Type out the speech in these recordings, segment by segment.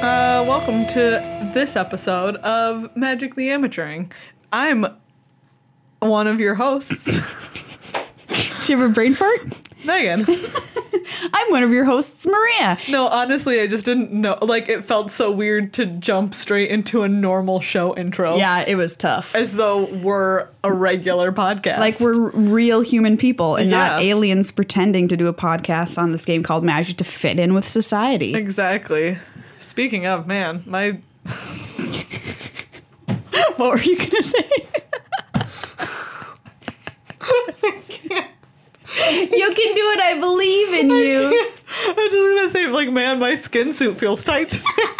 Welcome to this episode of Magic the Amateuring. I'm one of your hosts, Did you have a brain fart? Megan. I'm one of your hosts, Maria. No, honestly, I just didn't know. Like, it felt so weird to jump straight into a normal show intro. Yeah, it was tough. As though we're a regular podcast. Like we're real human people and Yeah. not aliens pretending to do a podcast on this game called Magic to fit in with society. Exactly. Speaking of, man, my... What were you going to say? You can do it. I believe in you. I was just gonna say, like, man, my skin suit feels tight.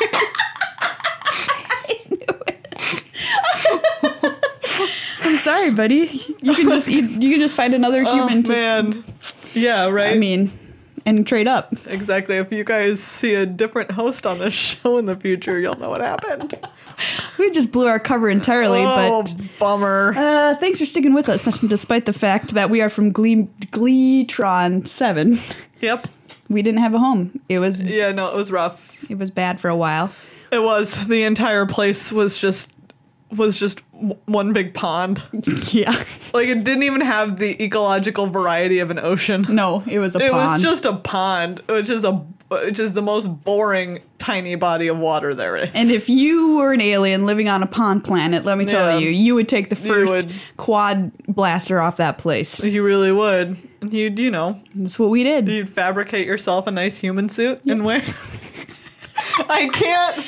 I'm sorry, buddy. You can just eat. You can just find another human. Oh, man. Yeah, right? I mean, and trade up. Exactly. If you guys see a different host on this show in the future, you'll know what happened. We just blew our cover entirely, Oh, but bummer. thanks for sticking with us, despite the fact that we are from Gleetron 7. Yep. We didn't have a home. It was Yeah, no, it was rough. bad for a while. It was. The entire place was just one big pond. Yeah. Like, it didn't even have the ecological variety of an ocean. No, it was a It pond. was just a pond, which is the most boring tiny body of water there is. And if you were an alien living on a pond planet, let me tell Yeah. you would take the first would. quad blaster off that place. You really would. You'd, That's what we did. you'd fabricate yourself a nice human suit and wear. I can't.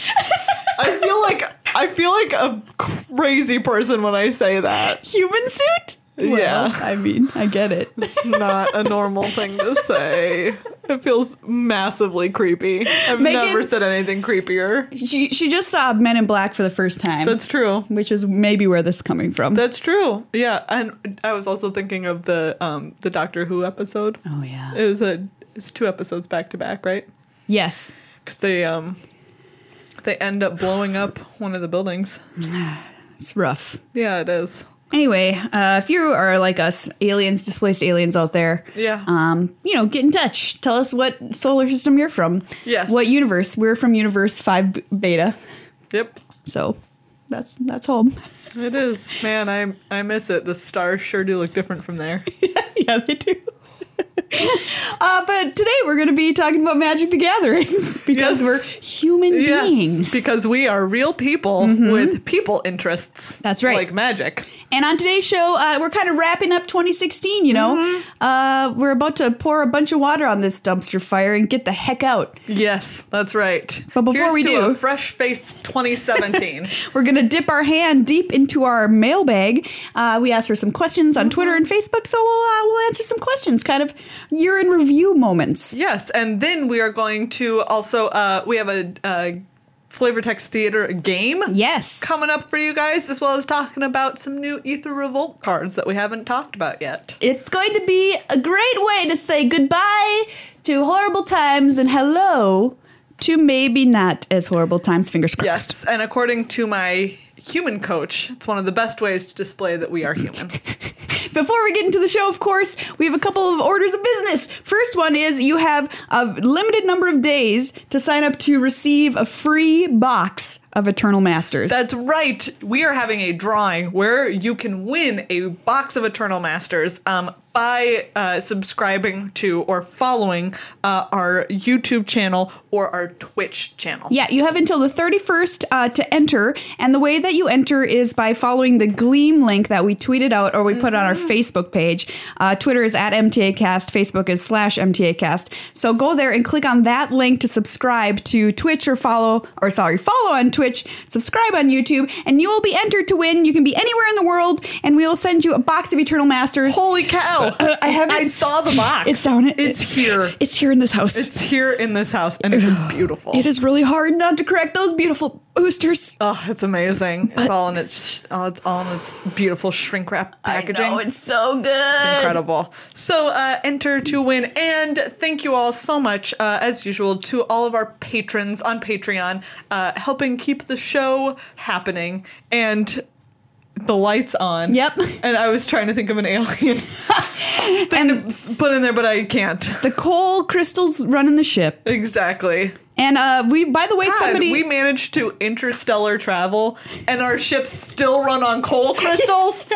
I feel like a crazy person when I say that. Human suit? Yeah. Well, I mean, I get it. It's not a normal thing to say. It feels massively creepy. I've Megan- never said anything creepier. She just saw Men in Black for the first time. That's true. Which is maybe where this is coming from. That's true. Yeah, and I was also thinking of the Doctor Who episode. Oh yeah. It's 2 episodes back to back, right? Yes. Because they end up blowing up one of the buildings. It's rough. Yeah, it is. Anyway, if you are like us, displaced aliens out there, Yeah. get in touch. Tell us what solar system you're from. Yes. What universe? We're from Universe 5 Beta. Yep. So that's home. It is. Man, I miss it. The stars sure do look different from there. Yeah, they do. But today we're going to be talking about Magic the Gathering because Yes. we're human beings. Because we are real people with people interests. That's right. Like magic. And on today's show, we're kind of wrapping up 2016, We're about to pour a bunch of water on this dumpster fire and get the heck out. Yes, that's right. But before Here's we to do- a fresh face 2017. We're going to dip our hand deep into our mailbag. We asked for some questions on Twitter and Facebook, so we'll answer some questions, kind of year in review moments. Yes, and then we are going to also we have a Flavor Text Theater game Yes. coming up for you guys, as well as talking about some new Ether Revolt cards that we haven't talked about yet. It's going to be a great way to say goodbye to horrible times and hello to maybe not as horrible times, fingers crossed. Yes, and according to my human coach, it's one of the best ways to display that we are human. Before we get into the show, of course, we have a couple of orders of business. First one is you have a limited number of days to sign up to receive a free box of Eternal Masters. That's right. We are having a drawing where you can win a box of Eternal Masters by subscribing to or following our YouTube channel or our Twitch channel. Yeah, you have until the 31st to enter, and the way that you enter is by following the Gleam link that we tweeted out or we put on our Facebook page. Twitter is at MTAcast, Facebook is /MTAcast. So go there and click on that link to subscribe to Twitch follow on Twitch, subscribe on YouTube, and you will be entered to win. You can be anywhere in the world, and we will send you a box of Eternal Masters. Holy cow! I saw the box. It's down. It's here. It's here in this house. It's here in this house, and it's beautiful. It is really hard not to crack those beautiful boosters. Oh, it's amazing. It's all in its beautiful shrink wrap packaging. I know, it's so good. Incredible. So enter to win. And thank you all so much, as usual, to all of our patrons on Patreon, helping keep the show happening and the lights on. Yep. And I was trying to think of an alien thing to put in there, but I can't. The coal crystals running the ship. Exactly. And we, by the way, God, we managed to interstellar travel, and our ships still run on coal crystals.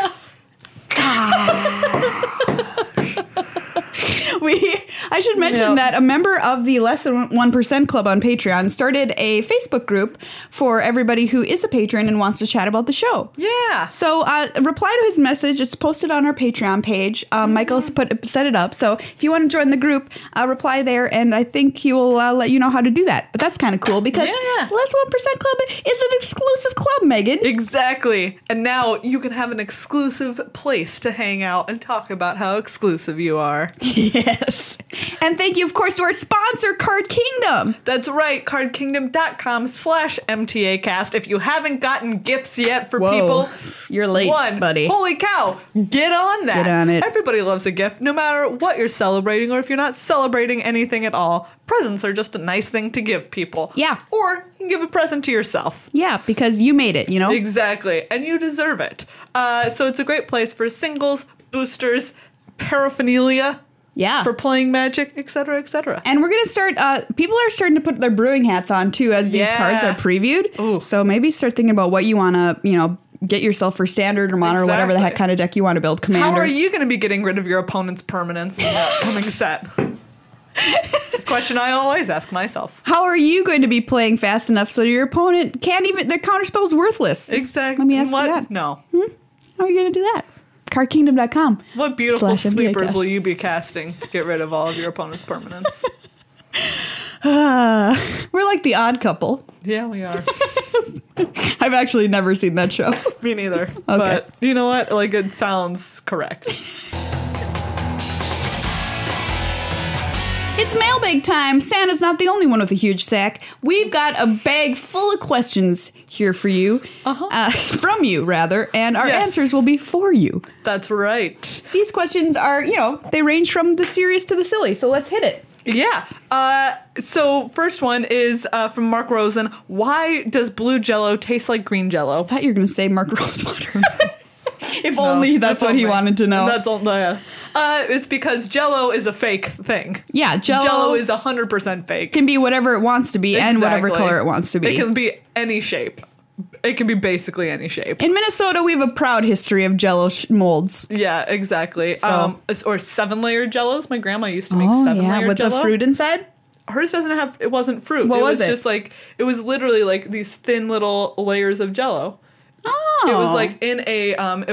I should mention that a member of the Less Than 1% Club on Patreon started a Facebook group for everybody who is a patron and wants to chat about the show. Yeah. So reply to his message. It's posted on our Patreon page. Michael's set it up. So if you want to join the group, reply there, and I think he will let you know how to do that. But that's kind of cool because Less Than 1% Club is an exclusive club, Megan. Exactly. And now you can have an exclusive place to hang out and talk about how exclusive you are. Yes. And thank you, of course, to our sponsor, Card Kingdom. That's right, cardkingdom.com/MTAcast. If you haven't gotten gifts yet for people, you're late, buddy. Holy cow, get on that. Get on it. Everybody loves a gift, no matter what you're celebrating or if you're not celebrating anything at all. Presents are just a nice thing to give people. Yeah. Or you can give a present to yourself. Yeah, because you made it, you know? Exactly, and you deserve it. So it's a great place for singles, boosters, paraphernalia. Yeah. For playing Magic, etc., etc. And we're going to start, people are starting to put their brewing hats on, too, as these cards are previewed. Ooh. So maybe start thinking about what you want to, get yourself for Standard or Mono or whatever the heck kind of deck you want to build. Commander. How are you going to be getting rid of your opponent's permanents in the upcoming set? It's a question I always ask myself. How are you going to be playing fast enough so your opponent can't even, their counterspell's worthless? Exactly. Let me ask you that. No. How are you going to do that? Cardkingdom.com. What beautiful sweepers /MTAcast. will you be casting to get rid of all of your opponent's permanents? We're like the Odd Couple. Yeah, we are. I've actually never seen that show. Me neither. Okay. But you know what? Like, it sounds correct. It's mailbag time. Santa's not the only one with a huge sack. We've got a bag full of questions here for you, from you, rather, and our answers will be for you. That's right. These questions are, they range from the serious to the silly, so let's hit it. Yeah. So first one is from Mark Rosen. Why does blue Jell-O taste like green Jell-O? I thought you were going to say Mark Rosewater. If only that's what he wanted to know. That's all. It's because Jell-O is a fake thing. Yeah, Jell-O is 100% fake. Can be whatever it wants to be and whatever color it wants to be. It can be any shape. It can be basically any shape. In Minnesota, we have a proud history of Jell-O molds. Yeah, exactly. So. Or 7-layer Jell-Os. My grandma used to make 7-layer with Jell-O. the fruit inside? Hers doesn't have. It wasn't fruit. What was it? Just like, it was literally like these thin little layers of Jell-O. Oh. It was like in a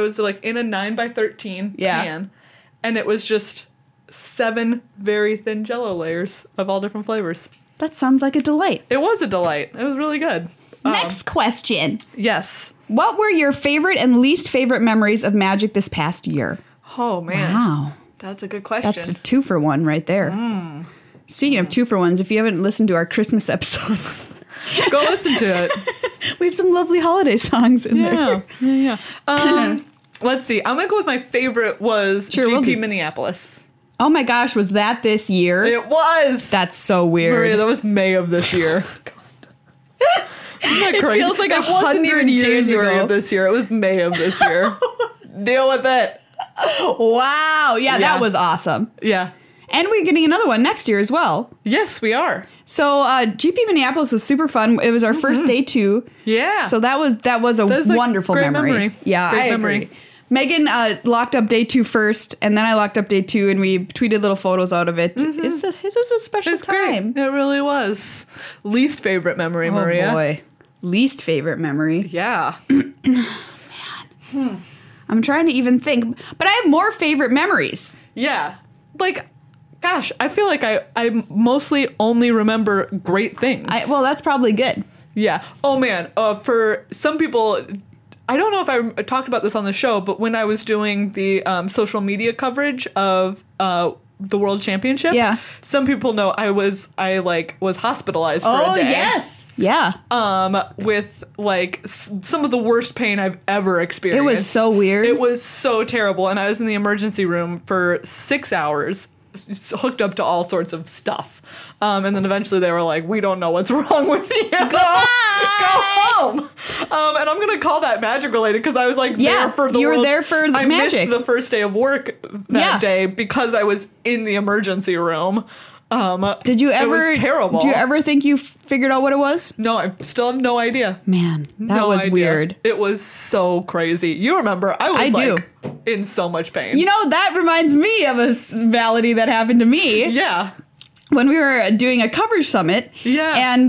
9x13 can, and it was just 7 very thin Jell-O layers of all different flavors. That sounds like a delight. It was a delight. It was really good. Next question. Yes. What were your favorite and least favorite memories of Magic this past year? Oh, man. Wow. That's a good question. That's a 2-for-1 right there. Speaking of 2-for-1s, if you haven't listened to our Christmas episode, go listen to it. We have some lovely holiday songs in there. Yeah. Let's see. I'm going to go with my favorite was GP Minneapolis. Oh my gosh, was that this year? It was. That's so weird. Maria, that was May of this year. Isn't that crazy? It feels like it wasn't even years January ago. of this year. It was May of this year. Deal with it. Wow. Yeah, that was awesome. Yeah. And we're getting another one next year as well. Yes, we are. So GP Minneapolis was super fun. It was our first day too. Yeah. So that was a wonderful great memory. Yeah, great I memory. agree. Megan locked up day 2 first, and then I locked up day 2, and we tweeted little photos out of it. It was a special time. Great. It really was. Least favorite memory, Maria. Oh boy. Least favorite memory. Yeah. I'm trying to even think, but I have more favorite memories. Yeah. Like, gosh, I feel like I mostly only remember great things. Well, that's probably good. Yeah. Oh, man. For some people, I don't know if I talked about this on the show, but when I was doing the social media coverage of the World Championship, some people know I was hospitalized for a day. Oh, yes. Yeah. With like some of the worst pain I've ever experienced. It was so weird. It was so terrible, and I was in the emergency room for 6 hours, hooked up to all sorts of stuff. And then eventually they were like, "We don't know what's wrong with you. Go home." And I'm gonna call that Magic related because I was like there for the you were World. there for the I Magic. missed the first day of work that day because I was in the emergency room. Did you ever? It was terrible. Do you ever think you figured out what it was? No, I still have no idea. Man, that No was idea. weird. It was so crazy. You remember? I was in so much pain. You know, that reminds me of a malady that happened to me. Yeah. When we were doing a coverage summit. Yeah. And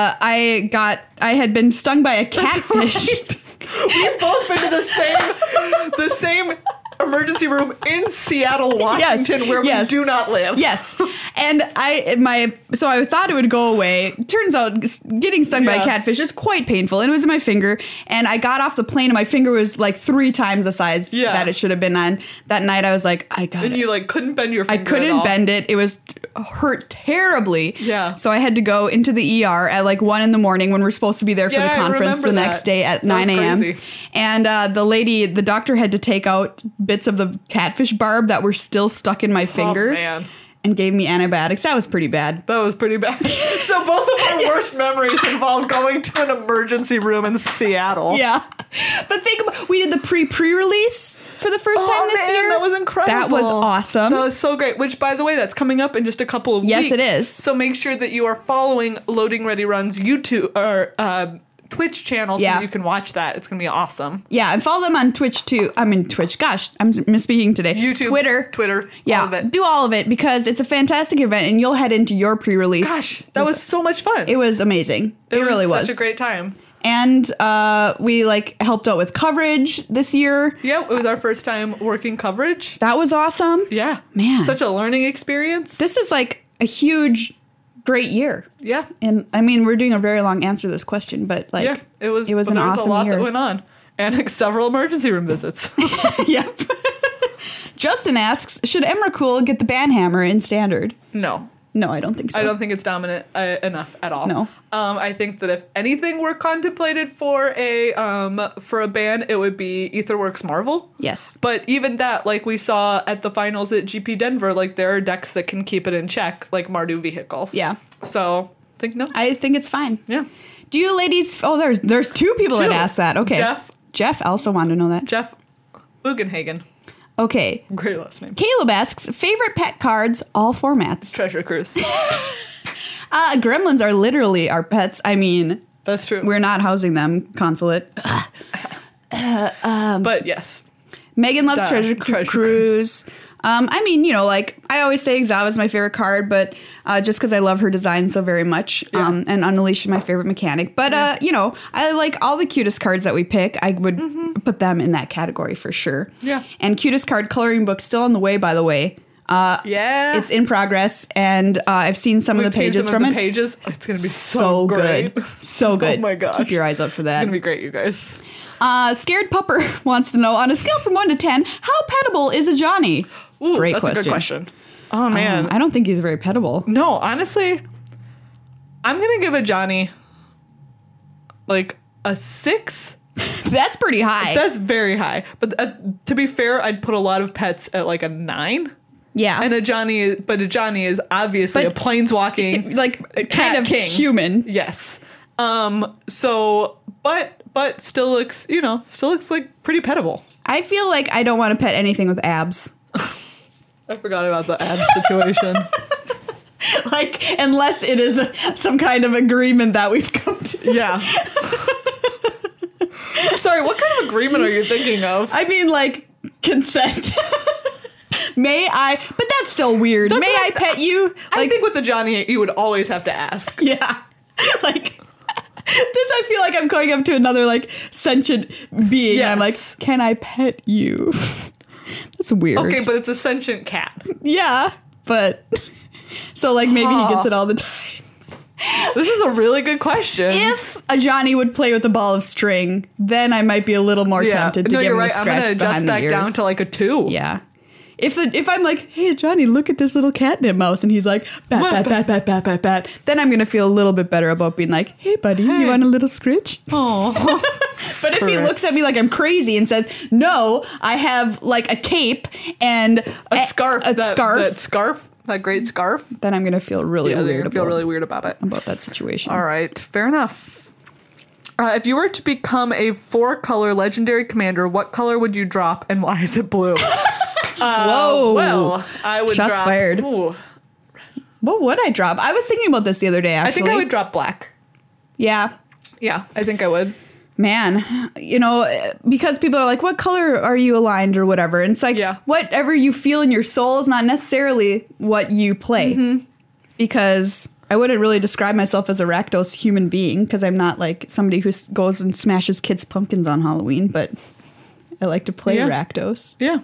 I had been stung by a catfish. We've both been to the same emergency room in Seattle, Washington, where we do not live. Yes. And so I thought it would go away. Turns out getting stung by a catfish is quite painful. And it was in my finger. And I got off the plane and my finger was like 3 times the size that it should have been on. That night I was like, I got it. And you like couldn't bend your finger I couldn't at all. bend it. It was hurt terribly. Yeah. So I had to go into the ER at like 1 a.m. when we were supposed to be there for the conference the next day at 9 a.m. And the doctor had to take out bits of the catfish barb that were still stuck in my finger. Oh, man. And gave me antibiotics. That was pretty bad. That was pretty bad. So both of our worst memories involve going to an emergency room in Seattle. Yeah. But think about, we did the pre-release for the first time this year. That was incredible. That was awesome. That was so great. Which, by the way, that's coming up in just a couple of weeks. Yes, it is. So make sure that you are following Loading Ready Run's YouTube or Twitch channel so that you can watch that. It's going to be awesome. Yeah, and follow them on Twitch too. I mean, Twitch. Gosh, I'm misspeaking today. YouTube, Twitter. Yeah, all of it. do all of it because it's a fantastic event, and you'll head into your pre-release. Gosh, that was so much fun. It was amazing. It really was such a great time. And we helped out with coverage this year. Yeah, it was our first time working coverage. That was awesome. Yeah, man, such a learning experience. This is like a huge, great year. Yeah, and I mean we're doing a very long answer to this question, but like it was an awesome a lot year that went on, and several emergency room visits. Yep. Justin asks, should Emrakul get the banhammer in standard? No, I don't think so. I don't think it's dominant enough at all. No. I think that if anything were contemplated for a ban, it would be Aetherworks Marvel. Yes. But even that, like we saw at the finals at GP Denver, like there are decks that can keep it in check, like Mardu vehicles. Yeah. So I think no. I think it's fine. Yeah. Do you ladies? Oh, there's 2 people that asked that. Okay. Jeff also wanted to know that. Jeff Bugenhagen. Okay. Great last name. Caleb asks, favorite pet cards, all formats. Treasure Cruise. Gremlins are literally our pets. I mean, that's true. We're not housing them. Consulate. But yes. Megan loves Treasure Cruise. I mean, like I always say Xava's my favorite card, but just because I love her design so very much. And Unleash is my favorite mechanic. But, I like all the cutest cards that we pick. I would put them in that category for sure. Yeah. And cutest card coloring book still on the way, by the way. It's in progress, and I've seen some of the pages from it. Pages. It's going to be so great. Good. So good. Oh my gosh. Keep your eyes out for that. It's going to be great, you guys. Scared Pupper wants to know, on a scale from 1 to 10, how petable is a Johnny? Ooh, Great that's question. a good question. Oh, man. I don't think he's very petable. No, honestly, I'm going to give a Johnny like a 6. That's pretty high. That's very high. But to be fair, I'd put a lot of pets at like a 9. Yeah. And a Johnny is obviously a planeswalking like kind of king. Human. Yes. So but still looks like pretty petable. I feel like I don't want to pet anything with abs. I forgot about the abs situation. Like, unless it is some kind of agreement that we've come to. Yeah. Sorry, what kind of agreement are you thinking of? I mean, like, consent. May I? But that's still weird. May I pet you? Like, I think with the Johnny, you would always have to ask. Yeah. Like, this, I feel like I'm going up to another, like, sentient being. Yes. And I'm like, can I pet you? That's weird. Okay, but it's a sentient cat. Yeah, but... So, like, maybe he gets it all the time. This is a really good question. If a Johnny would play with a ball of string, then I might be a little more tempted to give him a scratch behind the ears. I'm going to adjust that down to, like, a 2. Yeah. If I'm like, hey, Johnny, look at this little catnip mouse, and he's like, bat, bat, bat, bat, bat, bat, bat, then I'm going to feel a little bit better about being like, hey, buddy, you want a little scritch? Oh. But if he looks at me like I'm crazy and says, no, I have, like, a cape and a scarf. That great scarf. Then I'm going to feel really weird about it. About that situation. All right. Fair enough. If you were to become a 4-color legendary commander, what color would you drop and why is it blue? Whoa. Well, I would Shots drop... fired. Ooh, What would I drop? I was thinking about this the other day, actually. I think I would drop black. Yeah. Yeah, I think I would. Man, because people are like, what color are you aligned or whatever? And it's like, whatever you feel in your soul is not necessarily what you play. Because I wouldn't really describe myself as a Rakdos human being, because I'm not like somebody who goes and smashes kids' pumpkins on Halloween, but I like to play Rakdos. Yeah.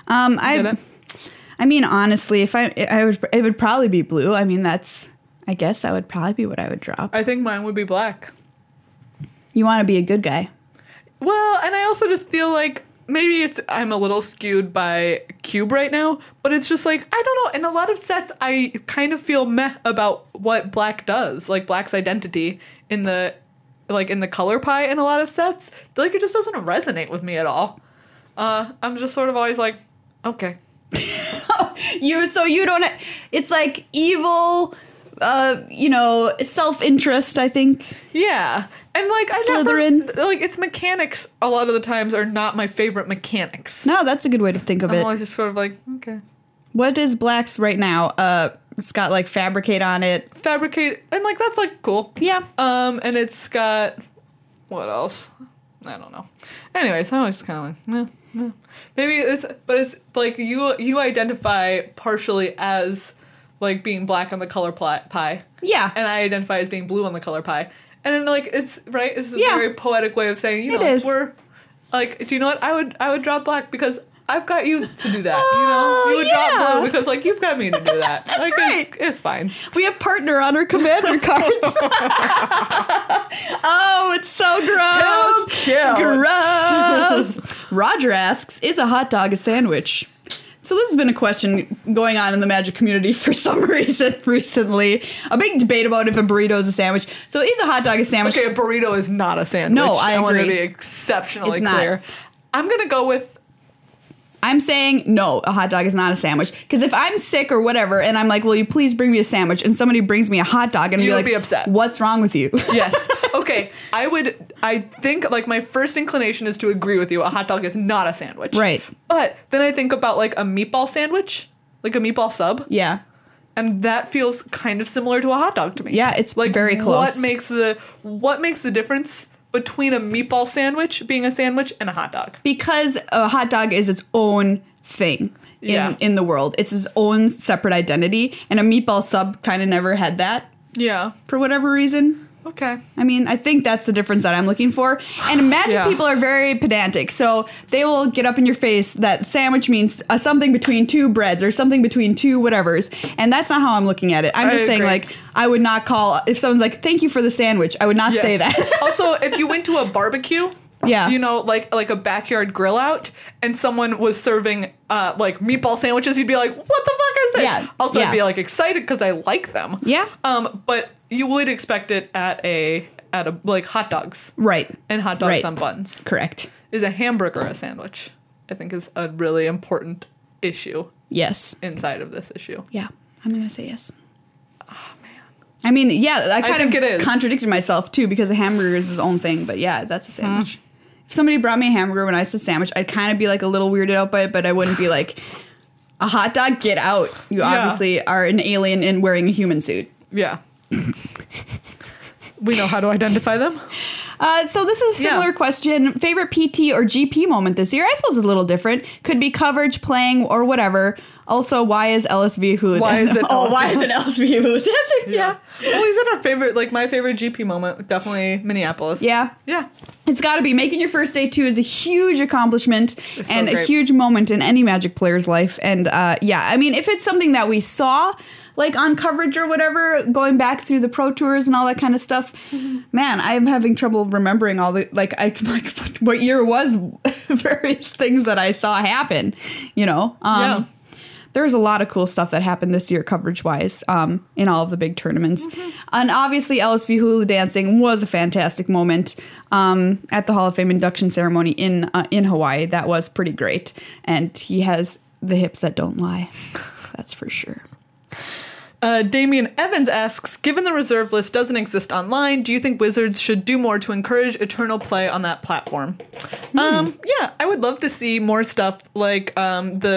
I mean, honestly, if it would probably be blue. I mean, I guess that would probably be what I would drop. I think mine would be black. You want to be a good guy. Well, and I also just feel like maybe I'm a little skewed by Cube right now, but it's just like, I don't know. In a lot of sets, I kind of feel meh about what black does, like black's identity in the color pie in a lot of sets. Like, it just doesn't resonate with me at all. I'm just sort of always like, okay. So you don't, it's like evil, self-interest, I think. Yeah. And like, Slytherin. Its mechanics a lot of the times are not my favorite mechanics. No, that's a good way to think of it. I'm always just sort of like, okay. What is black's right now? It's got like fabricate on it. Fabricate, and like that's like cool. Yeah. And it's got what else? I don't know. Anyways, I was kind of like, no. Maybe it's like you identify partially as like being black on the color pie. Yeah. And I identify as being blue on the color pie. And then like it's right. This is a very poetic way of saying we're like. Do you know what? I would drop black because I've got you to do that. You would drop blue because like you've got me to do that. That's like, right. It's fine. We have partner on our commander cards. Oh, it's so gross. Gross. Roger asks, is a hot dog a sandwich? So this has been a question going on in the Magic community for some reason recently. A big debate about if a burrito is a sandwich. So is a hot dog a sandwich? Okay, a burrito is not a sandwich. No, I want to agree. be exceptionally It's clear. not. I'm going to go with... I'm saying no, a hot dog is not a sandwich. Because if I'm sick or whatever, and I'm like, will you please bring me a sandwich? And somebody brings me a hot dog, and you be would like, be upset. What's wrong with you? Yes. Okay, I think like my first inclination is to agree with you. A hot dog is not a sandwich. Right. But then I think about like a meatball sandwich, like a meatball sub. Yeah. And that feels kind of similar to a hot dog to me. Yeah, it's like very close. What makes the difference between a meatball sandwich being a sandwich and a hot dog? Because a hot dog is its own thing in the world. It's its own separate identity. And a meatball sub kind of never had that. Yeah. For whatever reason. Okay. I mean, I think that's the difference that I'm looking for. And Magic people are very pedantic. So they will get up in your face that sandwich means something between two breads or something between two whatevers. And that's not how I'm looking at it. I'm just saying, like, I would not call, if someone's like, thank you for the sandwich, I would not say that. Also, if you went to a barbecue, like a backyard grill out, and someone was serving like meatball sandwiches, you'd be like, what the fuck is this? Yeah. Also, I'd be like excited because I like them. Yeah. But you would expect it at a like hot dogs. Right. And hot dogs on buns. Correct. Is a hamburger a sandwich? I think is a really important issue. Yes. Inside of this issue. Yeah. I'm going to say yes. Oh, man. I mean, yeah, I think it is. Contradicted myself, too, because a hamburger is his own thing. But yeah, that's a sandwich. If somebody brought me a hamburger when I said sandwich, I'd kind of be like a little weirded out by it, but I wouldn't be like, a hot dog? Get out. You obviously are an alien and wearing a human suit. Yeah. We know how to identify them. So this is a similar question. Favorite PT or GP moment this year? I suppose it's a little different. Could be coverage, playing, or whatever. Also, why is LSV hula Why is it LSV hula dancing? Yeah. Well, he said our favorite, like my favorite GP moment, definitely Minneapolis. Yeah. Yeah. It's got to be. Making your first day, too, is a huge accomplishment and great. a huge moment in any Magic player's life. And I mean, if it's something that we saw, like on coverage or whatever, going back through the Pro Tours and all that kind of stuff, man, I'm having trouble remembering all the, what year was various things that I saw happen, There's a lot of cool stuff that happened this year coverage-wise in all of the big tournaments. And obviously, LSV hula dancing was a fantastic moment at the Hall of Fame induction ceremony in Hawaii. That was pretty great. And he has the hips that don't lie. That's for sure. Damian Evans asks, given the reserve list doesn't exist online, do you think Wizards should do more to encourage Eternal play on that platform? Yeah, I would love to see more stuff like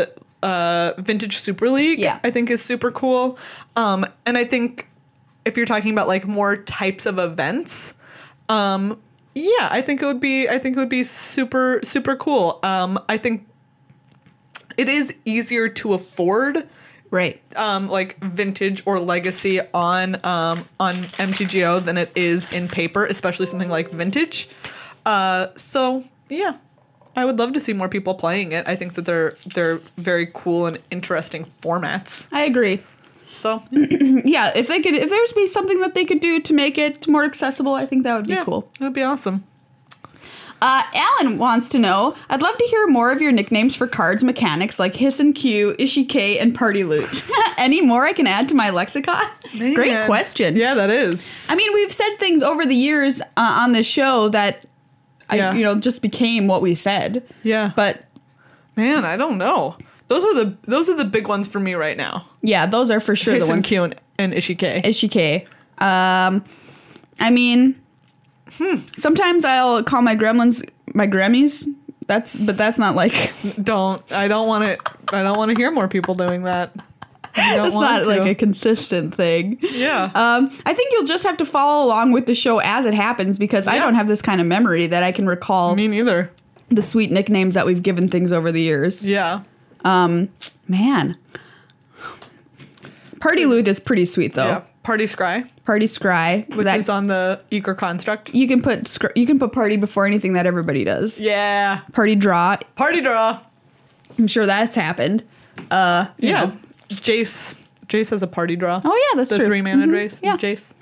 Vintage Super League. Yeah. I think is super cool. And I think if you're talking about like more types of events, yeah, I think it would be super super cool. I think it is easier to afford Right. like vintage or legacy on MTGO than it is in paper, especially something like vintage. So yeah, I would love to see more people playing it. I think that they're very cool and interesting formats. I agree. So Yeah, if there's be something that they could do to make it more accessible, I think that would be yeah, cool. that would be awesome. Alan wants to know, I'd love to hear more of your nicknames for cards mechanics like Hiss and Q, Ishike, and Party Loot. Any more I can add to my lexicon? Man. Great question. Yeah, that is. I mean, we've said things over the years on this show that, Yeah. just became what we said. Yeah. But Man, I don't know. Those are the big ones for me right now. yeah, those are for sure Hiss the and ones. Q and Ishike. Ishike. I mean, sometimes I'll call my gremlins my Grammies. That's not like I don't want to hear more people doing that. I don't it's want not to. like a consistent thing. Yeah. I think you'll just have to follow along with the show as it happens because I Yeah. don't have this kind of memory that I can recall Me neither. the sweet nicknames that we've given things over the years. Yeah. Man. Party Loot is pretty sweet though. Yeah. Party Scry, Party Scry. which is on the Eager construct. You can put party before anything that everybody does. Yeah. Party Draw. Party Draw. I'm sure that's happened. Yeah. know. Jace has a Party Draw. Oh yeah, that's the true. 3-mana Jace. Yeah. Jace.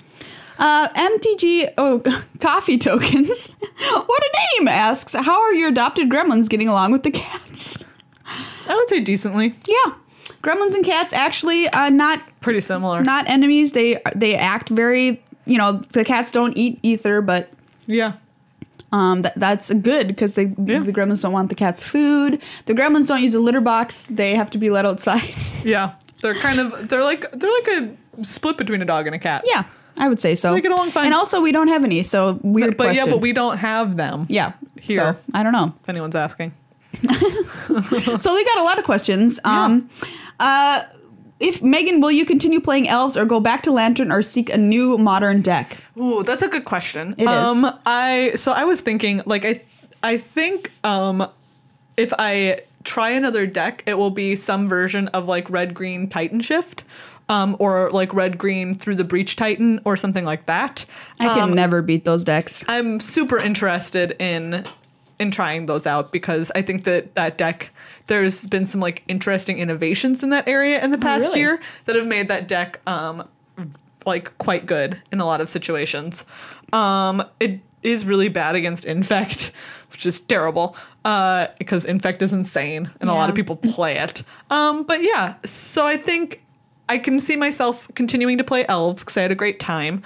MTG coffee tokens. What a name! Asks, how are your adopted gremlins getting along with the cats? I would say decently. Yeah, gremlins and cats actually not Pretty similar. enemies. They act very. The cats don't eat ether, but Yeah. that's good because the gremlins don't want the cat's food. The gremlins don't use a litter box. They have to be let outside. Yeah. They're like a split between a dog and a cat. Yeah, I would say so. They get along fine. And also, we don't have any, so weird But question. yeah, but we don't have them. yeah. Here. So I don't know. If anyone's asking. So they got a lot of questions. If Megan, will you continue playing elves or go back to Lantern or seek a new modern deck? Ooh, that's a good question. It is. I was thinking, like, I think if I try another deck, it will be some version of like red-green Titan Shift, or like red-green through the Breach Titan or something like that. I can never beat those decks. I'm super interested in trying those out because I think that deck, there's been some like interesting innovations in that area in the past really? year that have made that deck like quite good in a lot of situations. It is really bad against Infect, which is terrible because Infect is insane and a lot of Yeah. people play it. But yeah, so I think I can see myself continuing to play elves because I had a great time.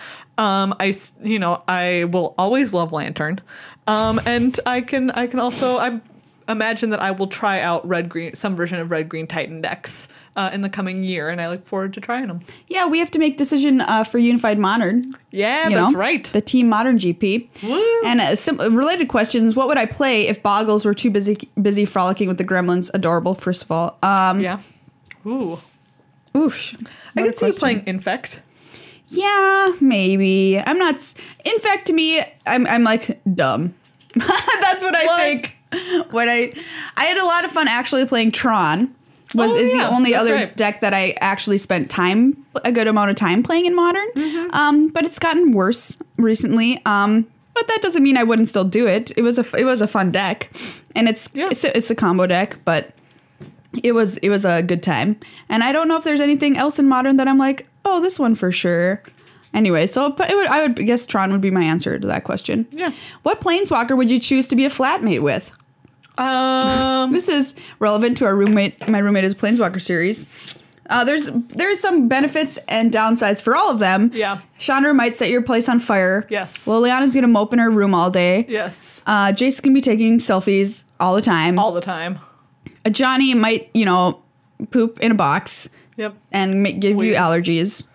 I will always love Lantern, and I can also I imagine that I will try out some version of red-green Titan decks in the coming year, and I look forward to trying them. Yeah, we have to make decision for Unified Modern. Yeah, you that's know, right. The Team Modern GP. Woo. And related questions: what would I play if Boggles were too busy frolicking with the gremlins? Adorable, first of all. Yeah. Ooh. Oof. I What a could see you question. playing Infect. Yeah, maybe. I'm not. In fact, to me, I'm like dumb. That's what I think. When I had a lot of fun actually playing Tron. Is the only that's other right. deck that I actually spent a good amount of time playing in Modern. Mm-hmm. But it's gotten worse recently. But that doesn't mean I wouldn't still do it. It was a fun deck, and it's a combo deck, but it was a good time. And I don't know if there's anything else in Modern that I'm like, oh, this one for sure. Anyway, I would guess Tron would be my answer to that question. Yeah. What planeswalker would you choose to be a flatmate with? This is relevant to my roommate is Planeswalker series. There's some benefits and downsides for all of them. Yeah. Chandra might set your place on fire. Yes. Liliana's gonna mope in her room all day. Yes. Jace's gonna be taking selfies all the time. All the time. Johnny might, poop in a box Yep. and give you allergies.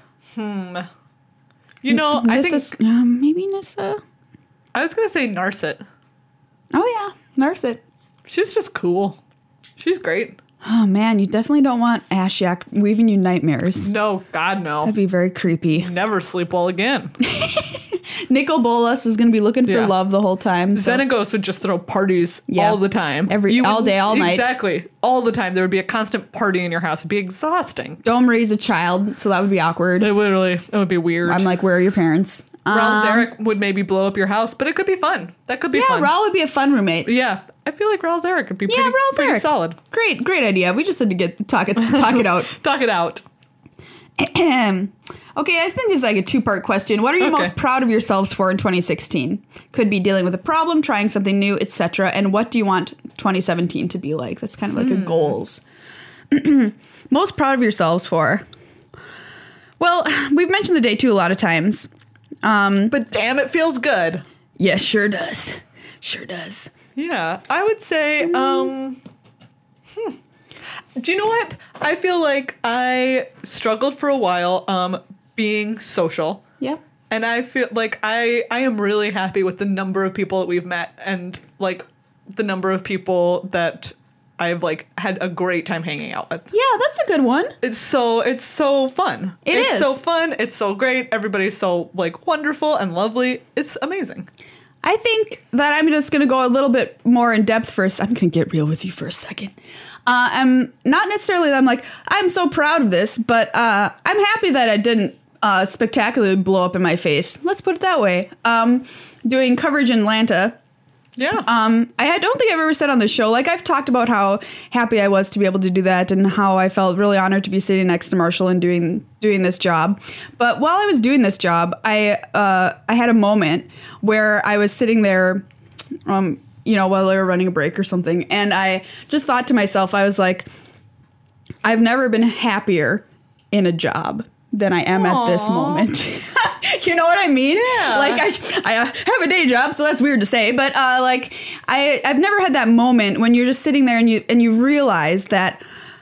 You know, I think Maybe Nissa. I was gonna say Narset. Oh yeah, Narset. She's just cool. She's great. Oh man, you definitely don't want Ashiok weaving you nightmares. No, God, no. That'd be very creepy. Never sleep well again. Nicol Bolas is going to be looking for Yeah. love the whole time. So. Xenagos would just throw parties Yeah. all the time. All day, all night. Exactly. All the time. There would be a constant party in your house. It'd be exhausting. Don't raise a child, so that would be awkward. It would be weird. I'm like, where are your parents? Raul Zarek would maybe blow up your house, but it could be fun. That could be fun. Raul would be a fun roommate. Yeah. I feel like Raul Zarek could be Yeah, Raul pretty Zarek. solid. Great idea. We just had to talk it out. Talk it out. Okay, I think this is like a two-part question. What are you Okay. most proud of yourselves for in 2016? Could be dealing with a problem, trying something new, etc. And what do you want 2017 to be like? That's kind of like a goals. Most proud of yourselves for? Well, we've mentioned the day 2 a lot of times. But damn, it feels good. Yeah, sure does. Sure does. Yeah, I would say, do you know what? I feel like I struggled for a while being social. Yeah. And I feel like I am really happy with the number of people that we've met and like the number of people that I've like had a great time hanging out with. Yeah, that's a good one. It's so fun. It's is. so fun. It's so great. Everybody's so like wonderful and lovely. It's amazing. I think that I'm just going to go a little bit more in depth first. I'm going to get real with you for a second. I'm not necessarily that I'm like, I'm so proud of this, but I'm happy that I didn't spectacularly blow up in my face. Let's put it that way. Doing coverage in Atlanta. Yeah. I don't think I've ever said on the show, like I've talked about how happy I was to be able to do that and how I felt really honored to be sitting next to Marshall and doing this job. But while I was doing this job, I had a moment where I was sitting there, while they were running a break or something. And I just thought to myself, I was like, I've never been happier in a job than I am at this moment. You know what I mean? Yeah. Like I have a day job, so that's weird to say, but like I've never had that moment when you're just sitting there and you realize that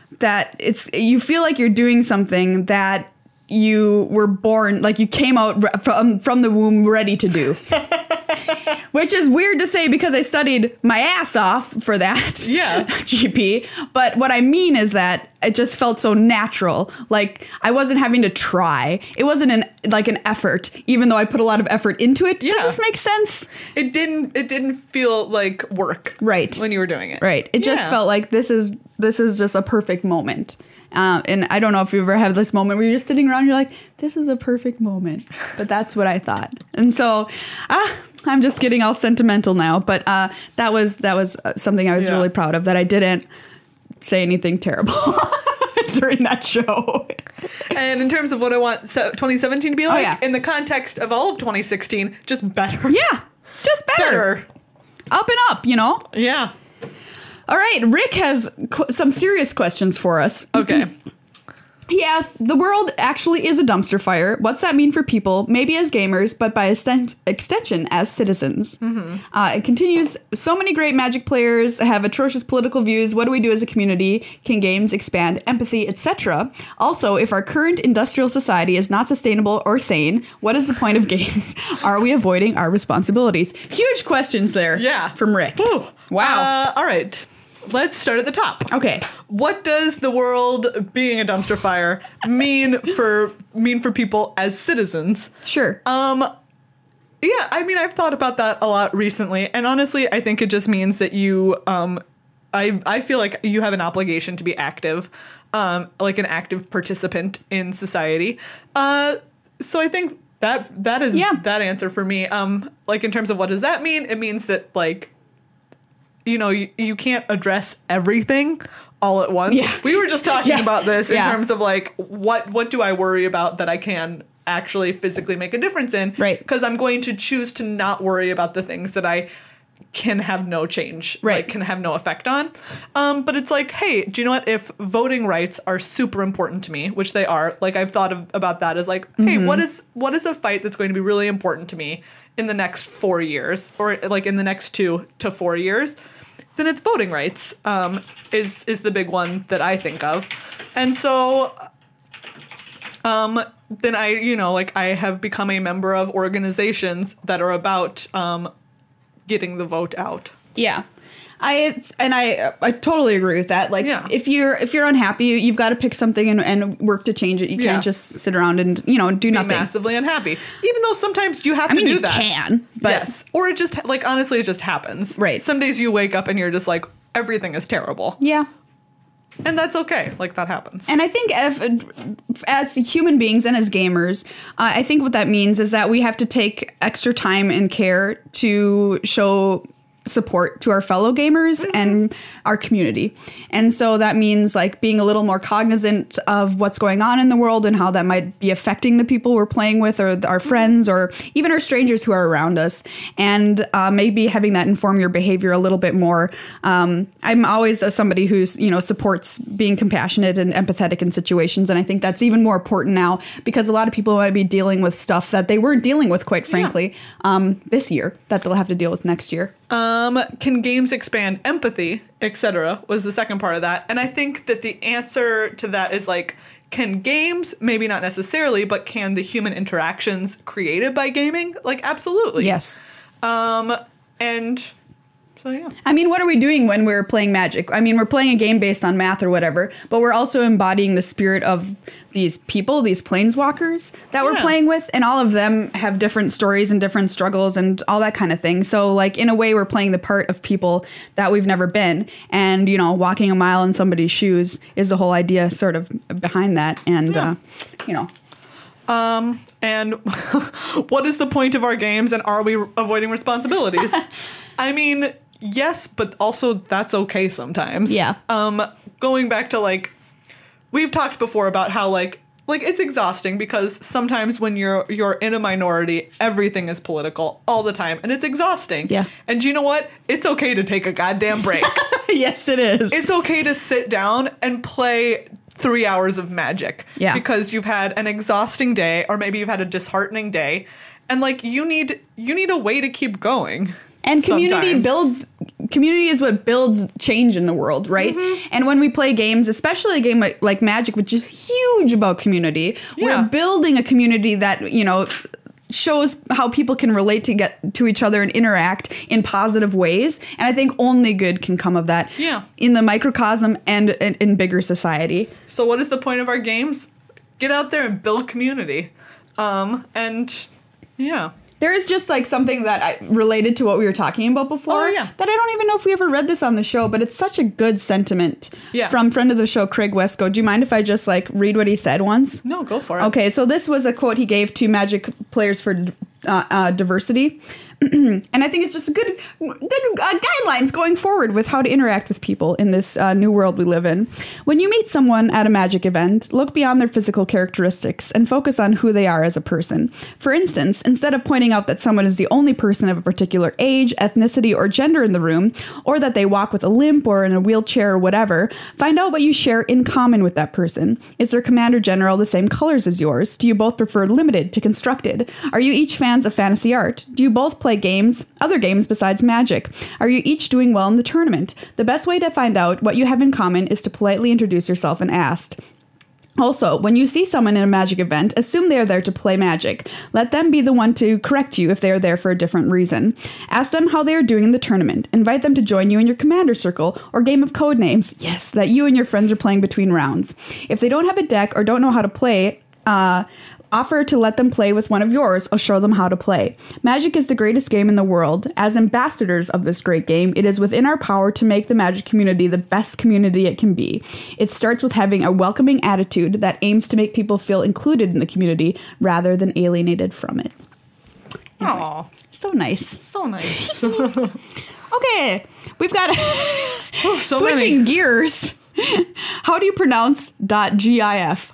you feel like you're doing something that you were born, like you came out from the womb ready to do. Which is weird to say because I studied my ass off for that. Yeah. GP. But what I mean is that it just felt so natural. Like I wasn't having to try. It wasn't an effort, even though I put a lot of effort into it. Yeah. Does this make sense? It didn't feel like work. Right. When you were doing it. Right. It just Yeah. felt like this is just a perfect moment. And I don't know if you ever have this moment where you're just sitting around and you're like, this is a perfect moment. But that's what I thought. And so I'm just getting all sentimental now. But that was something I was really proud of, that I didn't say anything terrible during that show. And in terms of what I want 2017 to be like, yeah. in the context of all of 2016, just better. Yeah. Just better. Up and up, Yeah. All right. Rick has some serious questions for us. Okay. He asks, the world actually is a dumpster fire. What's that mean for people? Maybe as gamers, but by extension as citizens. It continues, so many great Magic players have atrocious political views. What do we do as a community? Can games expand empathy, etc.? Also, if our current industrial society is not sustainable or sane, what is the point of games? Are we avoiding our responsibilities? Huge questions there. Yeah. From Rick. Whew. Wow. All right. Let's start at the top. Okay. What does the world being a dumpster fire mean for people as citizens? Sure. Yeah, I mean, I've thought about that a lot recently, and honestly, I think it just means that you, I feel like you have an obligation to be active, like an active participant in society. So I think that is that answer for me. Like in terms of what does that mean? It means that like, you can't address everything all at once. Yeah. We were just talking about this in Yeah. terms of like, what do I worry about that I can actually physically make a difference in? Right. Because I'm going to choose to not worry about the things that I can have no change, Right. like can have no effect on. But it's like, hey, do you know what? If voting rights are super important to me, which they are, like I've thought about that as like, hey, what is a fight that's going to be really important to me in the next 4 years, or like in the next 2 to 4 years? Then it's voting rights is the big one that I think of. And so then I have become a member of organizations that are about getting the vote out. Yeah. I totally agree with that. Like, Yeah. if you're unhappy, you've got to pick something and work to change it. You Yeah. can't just sit around and do nothing. Massively unhappy, even though sometimes you have I mean, to do you that. can, but Yes, or it just like honestly, it just happens. Right. Some days you wake up and you're just like everything is terrible, yeah. and that's okay. Like that happens. And I think as human beings and as gamers, I think what that means is that we have to take extra time and care to show support to our fellow gamers and our community. And so that means like being a little more cognizant of what's going on in the world and how that might be affecting the people we're playing with or our friends or even our strangers who are around us. And maybe having that inform your behavior a little bit more. I'm always somebody who's, supports being compassionate and empathetic in situations. And I think that's even more important now because a lot of people might be dealing with stuff that they weren't dealing with, quite frankly, this year that they'll have to deal with next year. Can games expand empathy, etc. was the second part of that. And I think that the answer to that is like, can games, maybe not necessarily, but can the human interactions created by gaming? Like, absolutely. Yes. And so, yeah. I mean, what are we doing when we're playing Magic? I mean, we're playing a game based on math or whatever, but we're also embodying the spirit of these people, these planeswalkers that we're playing with, and all of them have different stories and different struggles and all that kind of thing. So, like, in a way, we're playing the part of people that we've never been. And, walking a mile in somebody's shoes is the whole idea sort of behind that. And, And what is the point of our games, and are we avoiding responsibilities? I mean, yes, but also that's okay sometimes. Yeah. Going back to like, we've talked before about how like it's exhausting because sometimes when you're in a minority, everything is political all the time, and it's exhausting. Yeah. And you know what? It's okay to take a goddamn break. Yes, it is. It's okay to sit down and play 3 hours of Magic. Yeah. Because you've had an exhausting day, or maybe you've had a disheartening day, and like you need a way to keep going. And community is what builds change in the world, right? Mm-hmm. And when we play games, especially a game like Magic, which is huge about community, we're building a community that, shows how people can relate to each other and interact in positive ways. And I think only good can come of that in the microcosm and in bigger society. So what is the point of our games? Get out there and build community. There is just like something that related to what we were talking about before that I don't even know if we ever read this on the show, but it's such a good sentiment from friend of the show, Craig Wesco. Do you mind if I just like read what he said once? No, go for it. Okay, so this was a quote he gave to Magic Players for Diversity. And I think it's just good guidelines going forward with how to interact with people in this new world we live in. When you meet someone at a Magic event, look beyond their physical characteristics and focus on who they are as a person. For instance, instead of pointing out that someone is the only person of a particular age, ethnicity, or gender in the room, or that they walk with a limp or in a wheelchair or whatever, find out what you share in common with that person. Is their commander general the same colors as yours? Do you both prefer limited to constructed? Are you each fans of fantasy art? Do you both play other games besides Magic? Are you each doing well in the tournament? The best way to find out what you have in common is to politely introduce yourself and ask. Also, when you see someone in a Magic event, assume they are there to play Magic. Let them be the one to correct you if they are there for a different reason. Ask them how they are doing in the tournament. Invite them to join you in your commander circle or game of code names, that you and your friends are playing between rounds. If they don't have a deck or don't know how to play, offer to let them play with one of yours or show them how to play. Magic is the greatest game in the world. As ambassadors of this great game, it is within our power to make the Magic community the best community it can be. It starts with having a welcoming attitude that aims to make people feel included in the community rather than alienated from it. Anyway, Aww. so nice. So nice. Okay, we've got so switching many. gears. How do you pronounce .gif?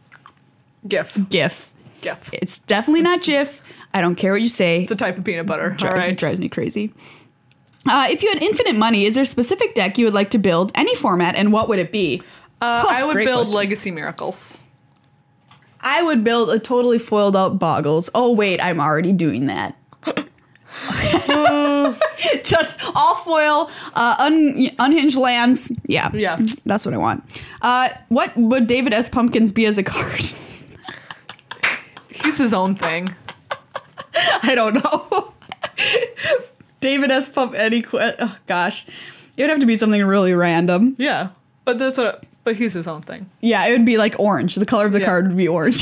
GIF. It's definitely not GIF. I don't care what you say. It's a type of peanut butter. It drives me crazy. If you had infinite money, is there a specific deck you would like to build? Any format, and what would it be? I would great build question. Legacy Miracles. I would build a totally foiled out Boggles. Oh, wait, I'm already doing that. Just all foil, unhinged lands. Yeah. That's what I want. What would David S. Pumpkins be as a card? He's his own thing. I don't know. David S. Oh gosh. It would have to be something really random. Yeah, but he's his own thing. Yeah, it would be like orange. The color of the Yeah. card would be orange.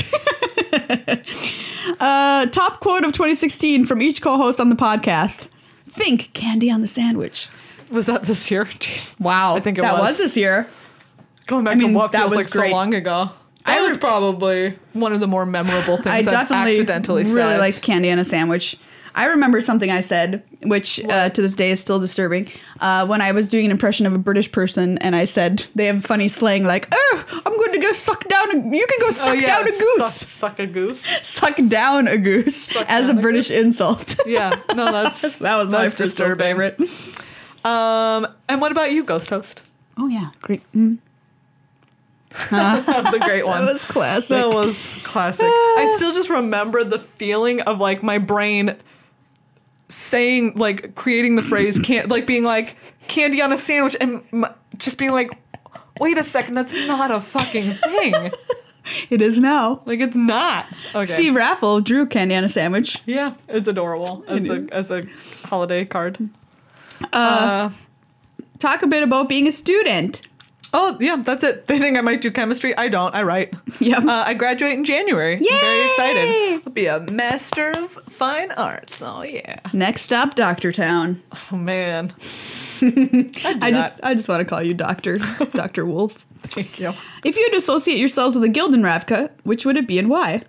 Top quote of 2016 from each co-host on the podcast. Think candy on the sandwich. Was that this year? Jeez. Wow. I think it that was. was this year. Going back I mean, to what that feels was like great. so long ago. That was probably one of the more memorable things I I've definitely accidentally really said. liked candy on a sandwich. I remember something I said, which to this day is still disturbing. When I was doing an impression of a British person, and I said they have funny slang like, "Oh, I'm going to go suck down. You can go suck down a goose. Suck a goose. Suck down a goose Suck as a down a British insult." Yeah, no, that's That was my that's personal disturbing. favorite. And what about you, Ghost Host? Oh yeah, great. That was a great one. That was classic. That was classic. I still just remember the feeling of like my brain saying, like, creating the phrase, being like, candy on a sandwich, and just being like, wait a second, that's not a fucking thing. It is now. Like, it's not. Okay. Steve Raffle drew candy on a sandwich. Yeah, it's adorable as a holiday card. Talk a bit about being a student. Oh, yeah, that's it. They think I might do chemistry. I don't. I write. Yep. I graduate in January. Yay! I'm very excited. I'll be a Master of Fine Arts. Oh, yeah. Next stop, Doctor Town. Oh, man. I just want to call you Doctor Dr. Wolf. Thank you. If you'd associate yourselves with a Gildenravka, which would it be and why?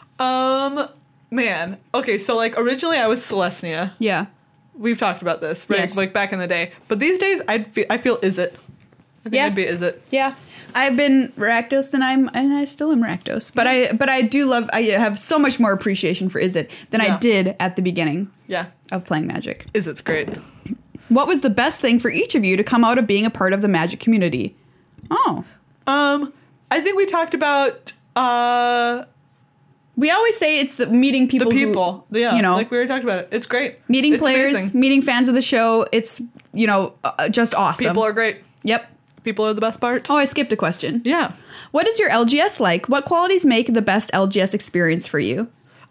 Man. Okay, so, like, originally I was Celestia. Yeah. We've talked about this, right? Yes. Like, back in the day. But these days, I feel Is It. I think Yeah. I'd be Is It. Yeah. I've been Rakdos and I still am Rakdos. But I do love, I have so much more appreciation for Is It than I Yeah. did at the beginning Yeah. of playing Magic. Is It's great. What was the best thing for each of you to come out of being a part of the Magic community? Oh. I think we talked about We always say it's the meeting the people. people. Who, you know, like we already talked about it. It's great. meeting It's players, amazing. meeting fans of the show. It's, just awesome. People are great. Yep. People are the best part. Oh, I skipped a question. Yeah. What is your LGS like? What qualities make the best LGS experience for you?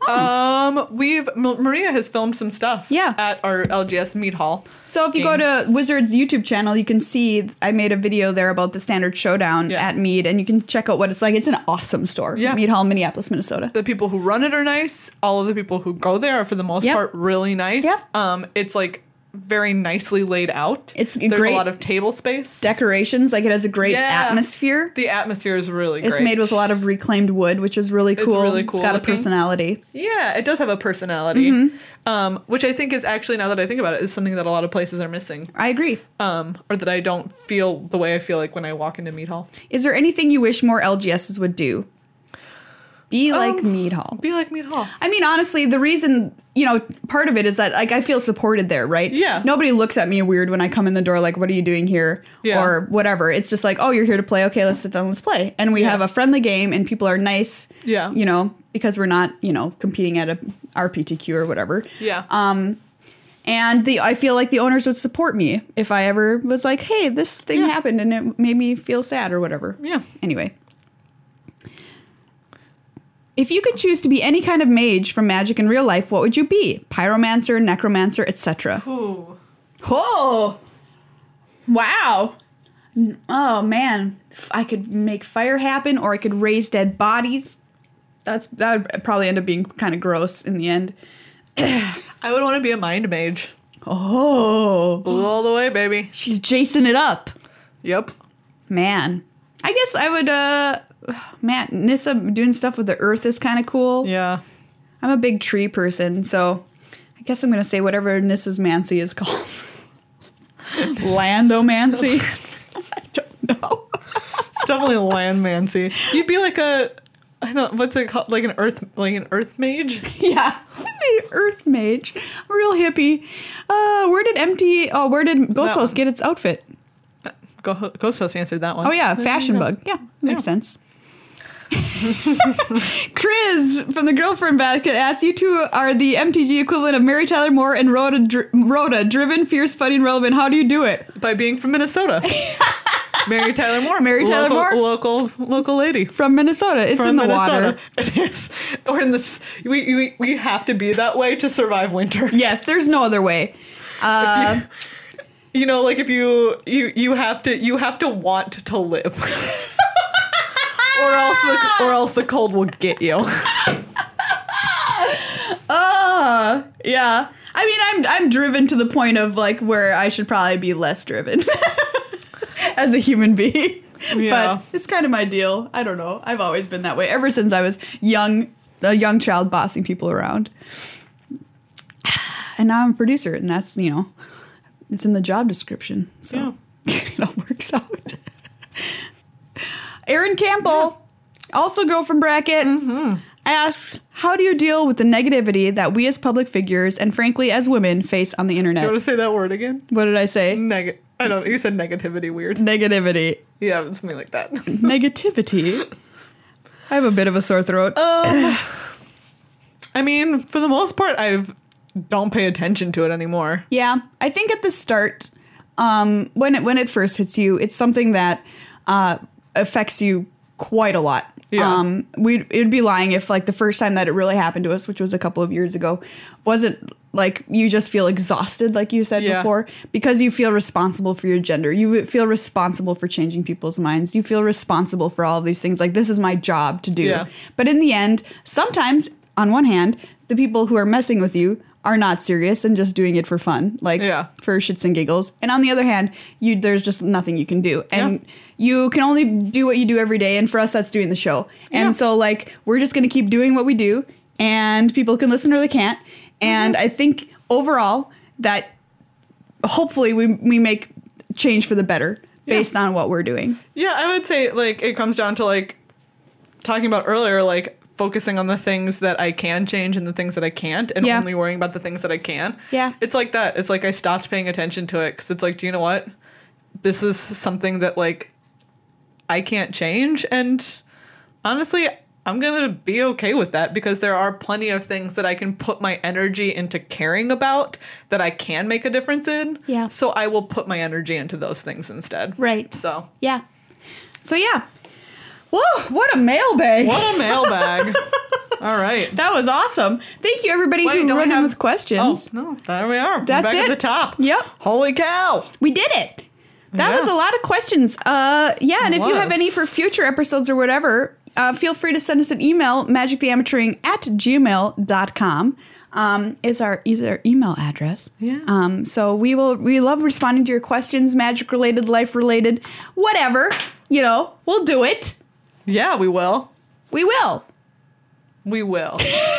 Maria has filmed some stuff. Yeah. At our LGS Meat Hall. So if you go to Wizards YouTube channel, you can see I made a video there about the Standard Showdown Yeah. at Mead, and you can check out what it's like. It's an awesome store. Yeah. Mead Hall, Minneapolis, Minnesota. The people who run it are nice. All of the people who go there are, for the most Yep. part, really nice. Yep. It's like very nicely laid out. It's There's great a lot of table space. Decorations, like it has a great Yeah. atmosphere. The atmosphere is really great. It's made with a lot of reclaimed wood, which is really cool. really cool It's got a looking. personality. Yeah, it does have a personality. Mm-hmm. Which I think is actually, now that I think about it, is something that a lot of places are missing. I agree. Or that I don't feel the way I feel like when I walk into Meat Hall. Is there anything you wish more LGSs would do? Be like Mead Hall. Be like Meat Hall. I mean, honestly, the reason, part of it is that, like, I feel supported there, right? Yeah. Nobody looks at me weird when I come in the door, like, what are you doing here? Yeah. Or whatever. It's just like, oh, you're here to play. Okay, let's sit down, let's play. And we Yeah. have a friendly game, and people are nice. Yeah. Because we're not, competing at a RPTQ or whatever. Yeah. And I feel like the owners would support me if I ever was like, hey, this thing Yeah. happened and it made me feel sad or whatever. Yeah. Anyway. If you could choose to be any kind of mage from Magic in real life, what would you be? Pyromancer, necromancer, etc. Ooh. Oh! Wow. Oh, man. I could make fire happen, or I could raise dead bodies. That would probably end up being kind of gross in the end. I would want to be a mind mage. Oh. Blue all the way, baby. She's Jason it up. Yep. Man. I guess I would, Nissa doing stuff with the earth is kind of cool. Yeah. I'm a big tree person, so I guess I'm going to say whatever Nissa's Mancy is called. Landomancy? I don't know. It's definitely Landmancy. You'd be like what's it called? Like an earth mage? Yeah. An earth mage. Real hippie. Where did Ghost Host get its outfit? Ghost Host answered that one. Oh, yeah. Fashion Bug. Yeah. Makes sense. Chris from the Girlfriend Basket asks, you two are the MTG equivalent of Mary Tyler Moore and Rhoda, driven, fierce, funny, and relevant. How do you do it? By being from Minnesota. Mary Tyler Moore. Mary Tyler Moore? Local lady. From Minnesota. It's From in the Minnesota. water. It is. Or in this, we have to be that way to survive winter. Yes, there's no other way. You know, like if you have to want to live. or else the cold will get you. Yeah. I mean, I'm driven to the point of like where I should probably be less driven as a human being. Yeah. But it's kind of my deal. I don't know. I've always been that way ever since I was a young child bossing people around. And now I'm a producer, and that's, you know, it's in the job description. So it all works out. Erin Campbell, also girl from Bracket, asks, how do you deal with the negativity that we as public figures and frankly as women face on the internet? Do you want to say that word again? What did I say? I don't know. You said negativity weird. Negativity. Yeah, it's something like that. Negativity. I have a bit of a sore throat. I mean, for the most part, don't pay attention to it anymore. Yeah, I think at the start, when it first hits you, it's something that affects you quite a lot. Yeah. It'd be lying if like the first time that it really happened to us, which was a couple of years ago, wasn't like you just feel exhausted, like you said before, because you feel responsible for your gender. You feel responsible for changing people's minds. You feel responsible for all of these things. Like, this is my job to do. Yeah. But in the end, sometimes, on one hand, the people who are messing with you are not serious and just doing it for fun, like for shits and giggles. And on the other hand, there's just nothing you can do. And you can only do what you do every day. And for us, that's doing the show. And so like, we're just going to keep doing what we do, and people can listen or they can't. And I think overall that hopefully we make change for the better based on what we're doing. Yeah, I would say like it comes down to like talking about earlier, like focusing on the things that I can change and the things that I can't, and only worrying about the things that I can. Yeah. It's like that. It's like I stopped paying attention to it because it's like, do you know what? This is something that like I can't change. And honestly, I'm going to be okay with that because there are plenty of things that I can put my energy into caring about that I can make a difference in. Yeah. So I will put my energy into those things instead. Right. So. Yeah. So yeah. Whoa, what a mailbag. What a mailbag. All right. That was awesome. Thank you, everybody who wrote in with questions. Oh, no. There we are. That's We're back it. at the top. Yep. Holy cow. We did it. That was a lot of questions. And if you have any for future episodes or whatever, feel free to send us an email, magictheamateuring@gmail.com. Is our email address. Yeah. So we love responding to your questions, magic related, life related, whatever. You know, we'll do it. Yeah, we will. We will. We will.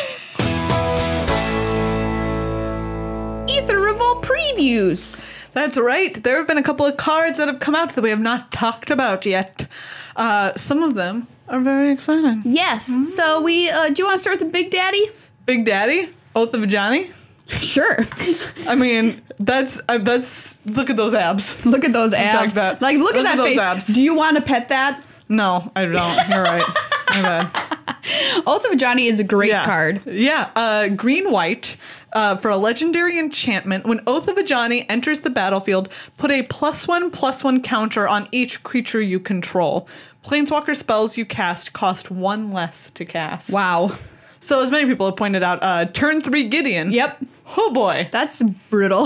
Ether Revolt previews. That's right. There have been a couple of cards that have come out that we have not talked about yet. Some of them are very exciting. Yes. So we do you want to start with the Big Daddy? Big Daddy? Oath of Ajani? Sure. I mean, that's look at those abs. Look at those abs. Like, look at that face. Abs. Do you want to pet that? No, I don't. You're right. My bad. Oath of Ajani is a great card. Yeah. Green-white. For a legendary enchantment, when Oath of Ajani enters the battlefield, put a +1/+1 counter on each creature you control. Planeswalker spells you cast cost 1 less to cast. Wow. So as many people have pointed out, turn 3 Gideon. Yep. Oh boy. That's brutal.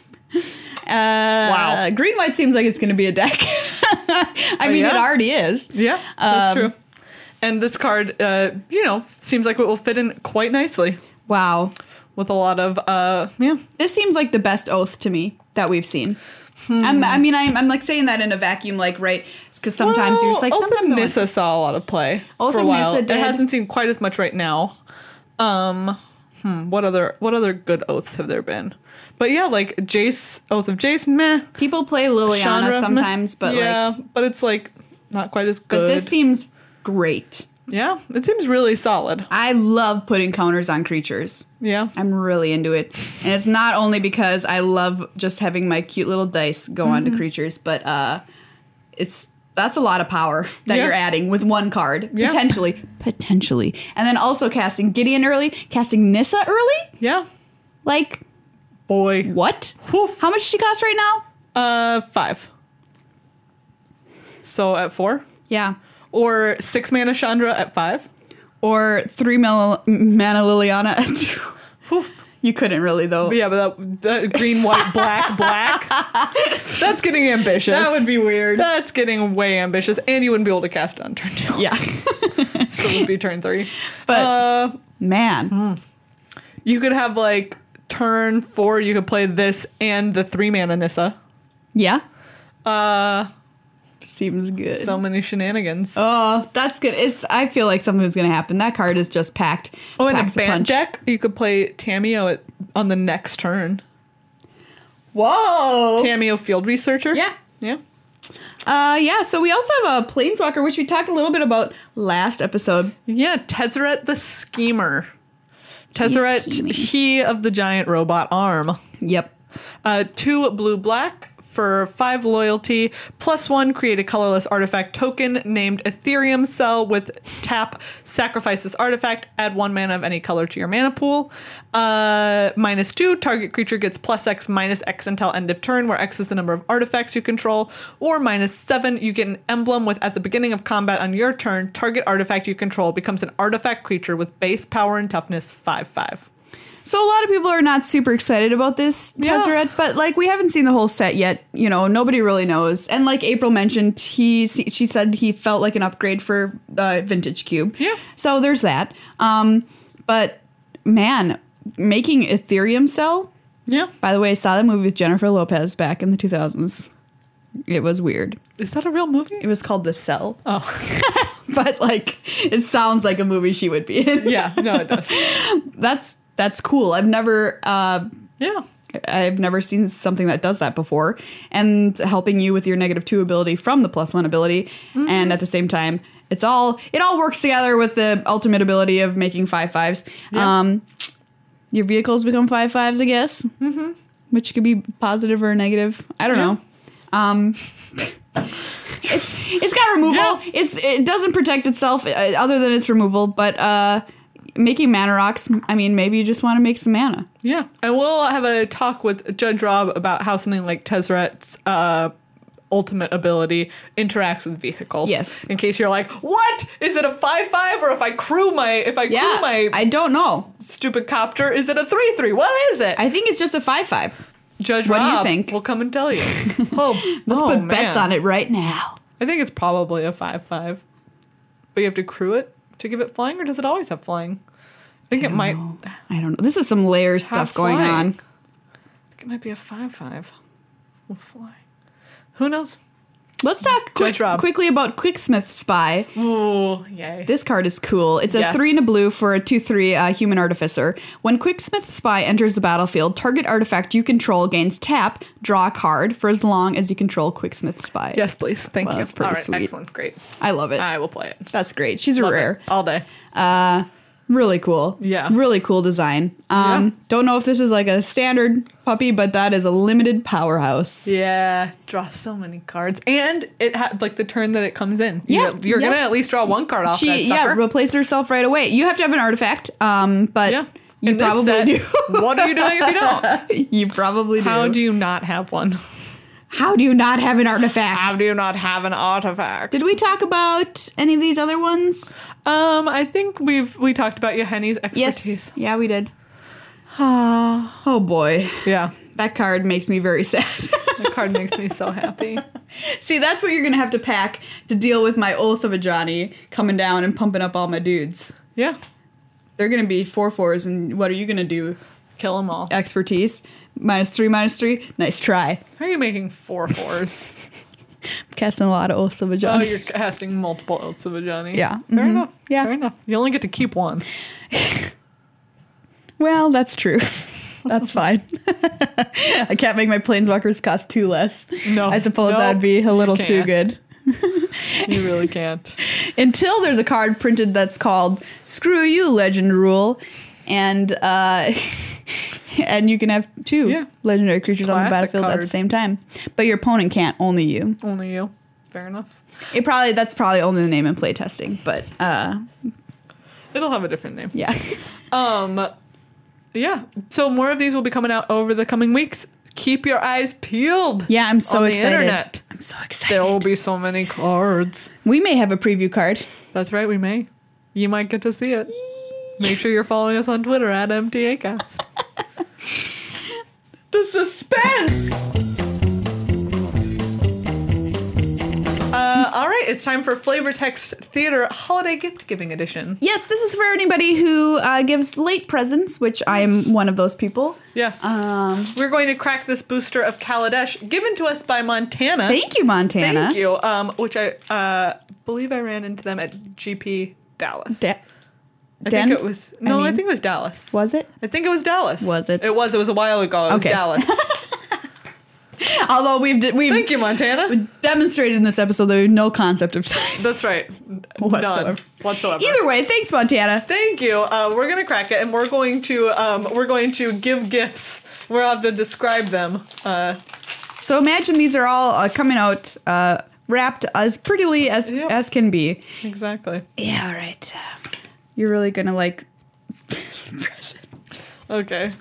Wow. Green-white seems like it's going to be a deck. I mean, it already is. Yeah, that's true. And this card, seems like it will fit in quite nicely. Wow. With a lot of, This seems like the best Oath to me that we've seen. I'm like saying that in a vacuum, like, right? Because sometimes you're just like, Oath sometimes of Nissa saw a lot of play for a while. It hasn't seen quite as much right now. What other good oaths have there been? But yeah, like Jace, Oath of Jace, meh. People play Liliana Chandra, sometimes, but but it's like not quite as good. But this seems great. Yeah, it seems really solid. I love putting counters on creatures. Yeah. I'm really into it. And it's not only because I love just having my cute little dice go onto creatures, but that's a lot of power that you're adding with one card. Yeah. Potentially. And then also casting Gideon early, casting Nissa early? Yeah. Like, boy. What? Oof. How much does she cost right now? 5. So at 4? Yeah. Or 6 mana Chandra at 5. Or 3 mana Liliana at 2. Oof. You couldn't really, though. Yeah, but that green, white, black. That's getting ambitious. That would be weird. That's getting way ambitious. And you wouldn't be able to cast it on turn 2. Yeah. Still would be turn 3. But, man. You could have, like, turn 4, you could play this and the 3-mana Nissa. Yeah. Seems good. So many shenanigans. Oh, that's good. I feel like something's going to happen. That card is just packed. Oh, in a packs band punch. deck, you could play Tamiyo on the next turn. Whoa. Tamiyo Field Researcher. Yeah. Yeah. Yeah, so we also have a Planeswalker, which we talked a little bit about last episode. Yeah, Tezzeret the Schemer. Tezzeret, he of the giant robot arm. Yep. 2 blue-black for 5 loyalty. +1, create a colorless artifact token named Ethereum Cell with tap, sacrifice this artifact, add 1 mana of any color to your mana pool. -2, target creature gets +X, -X until end of turn, where X is the number of artifacts you control. Or -7, you get an emblem with at the beginning of combat on your turn, target artifact you control becomes an artifact creature with base power and toughness 5/5. So a lot of people are not super excited about this Tezzeret, but like we haven't seen the whole set yet. You know, nobody really knows. And like April mentioned, she said he felt like an upgrade for the Vintage Cube. Yeah. So there's that. But man, making Ethereum Cell. Yeah. By the way, I saw that movie with Jennifer Lopez back in the 2000s. It was weird. Is that a real movie? It was called The Cell. Oh. But like, it sounds like a movie she would be in. Yeah, no, it does. That's cool. I've never seen something that does that before, and helping you with your -2 ability from the +1 ability, and at the same time, it all works together with the ultimate ability of making 5/5s. Yeah. Your vehicles become 5/5s, I guess, which could be positive or negative. I don't know. It's got removal. Yeah. It doesn't protect itself other than its removal, but making mana rocks, I mean, maybe you just want to make some mana. Yeah. And we'll have a talk with Judge Rob about how something like Tezzeret's ultimate ability interacts with vehicles. Yes. In case you're like, what? Is it a 5/5? Or if I crew my I don't know. stupid copter, is it a 3/3? What is it? I think it's just a 5/5. Judge What do you Rob think? will come and tell you. Let's put bets on it right now. I think it's probably a 5/5. But you have to crew it to give it flying, or does it always have flying? I think it might. I don't know. This is some layers stuff going flying. on. I think it might be a 5/5 with flying. Who knows? Let's talk Judge Rob. quickly about Quicksmith Spy. Ooh, yay. This card is cool. It's a Yes. 3 and a blue for a 2/3 human artificer. When Quicksmith Spy enters the battlefield, target artifact you control gains tap, draw a card for as long as you control Quicksmith Spy. Yes, please. Thank Well, you. that's pretty All right, sweet. excellent. Great. I love it. I will play it. That's great. She's a Love rare. it. All day. Really cool. Yeah. Really cool design. Yeah. Don't know if this is like a standard puppy, but that is a limited powerhouse. Yeah. Draw so many cards. And it had like the turn that it comes in. Yeah, You're going to yes. at least draw one card off that She sucker. replaced herself right away. You have to have an artifact, but Yeah. you In this probably set, do. What are you doing if you don't? You probably do. How do you not have one? How do you not have an artifact? How do you not have an artifact? Did we talk about any of these other ones? I think we talked about Yeheni's expertise. Yes. Yeah, we did. Oh boy. Yeah. That card makes me very sad. The card makes me so happy. See, that's what you're going to have to pack to deal with my Oath of a Johnny coming down and pumping up all my dudes. Yeah. They're going to be 4/4s, and what are you going to do? Kill them all. Expertise. -3/-3. Nice try. How are you making 4/4s? Casting a lot of Oaths of a Oh, Johnny. you're casting multiple Oaths of a Johnny. Yeah. Fair enough. Yeah. Fair enough. You only get to keep one. Well, that's true. That's fine. I can't make my planeswalkers cost 2 less. No. I suppose Nope. that'd be a little too Can't. good. You really can't. Until there's a card printed that's called "Screw You, Legend Rule," and and you can have 2 Yeah. legendary creatures on the Classic battlefield at the card. same time, but your opponent can't. Only you. Only you. Fair enough. That's probably only the name in playtesting, but It'll have a different name. yeah. Yeah. So more of these will be coming out over the coming weeks. Keep your eyes peeled. Yeah, I'm so on excited. the internet. I'm so excited. There will be so many cards. We may have a preview card. That's right, we may. You might get to see it. Make sure you're following us on Twitter at MTAcast. it's time for Flavor Text Theater Holiday Gift Giving Edition. Yes, this is for anybody who gives late presents, which I am one of those people. Yes. We're going to crack this booster of Kaladesh, given to us by Montana. Thank you, Montana. Thank you. Which I believe I ran into them at GP Dallas. I think it was. No, I think it was Dallas. Was it? I think it was Dallas. Was it? It was. It was a while ago. It was Dallas. Although we've Thank you, Montana. demonstrated in this episode that we have no concept of time. That's right. None whatsoever. Either way, thanks, Montana. Thank you. We're gonna crack it, and we're going to give gifts. We'll have to describe them. So imagine these are all coming out wrapped as prettily as can be. Exactly. Yeah. All right. You're really gonna like this present. Okay.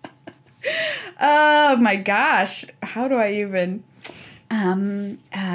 Oh my gosh. How do I even I'm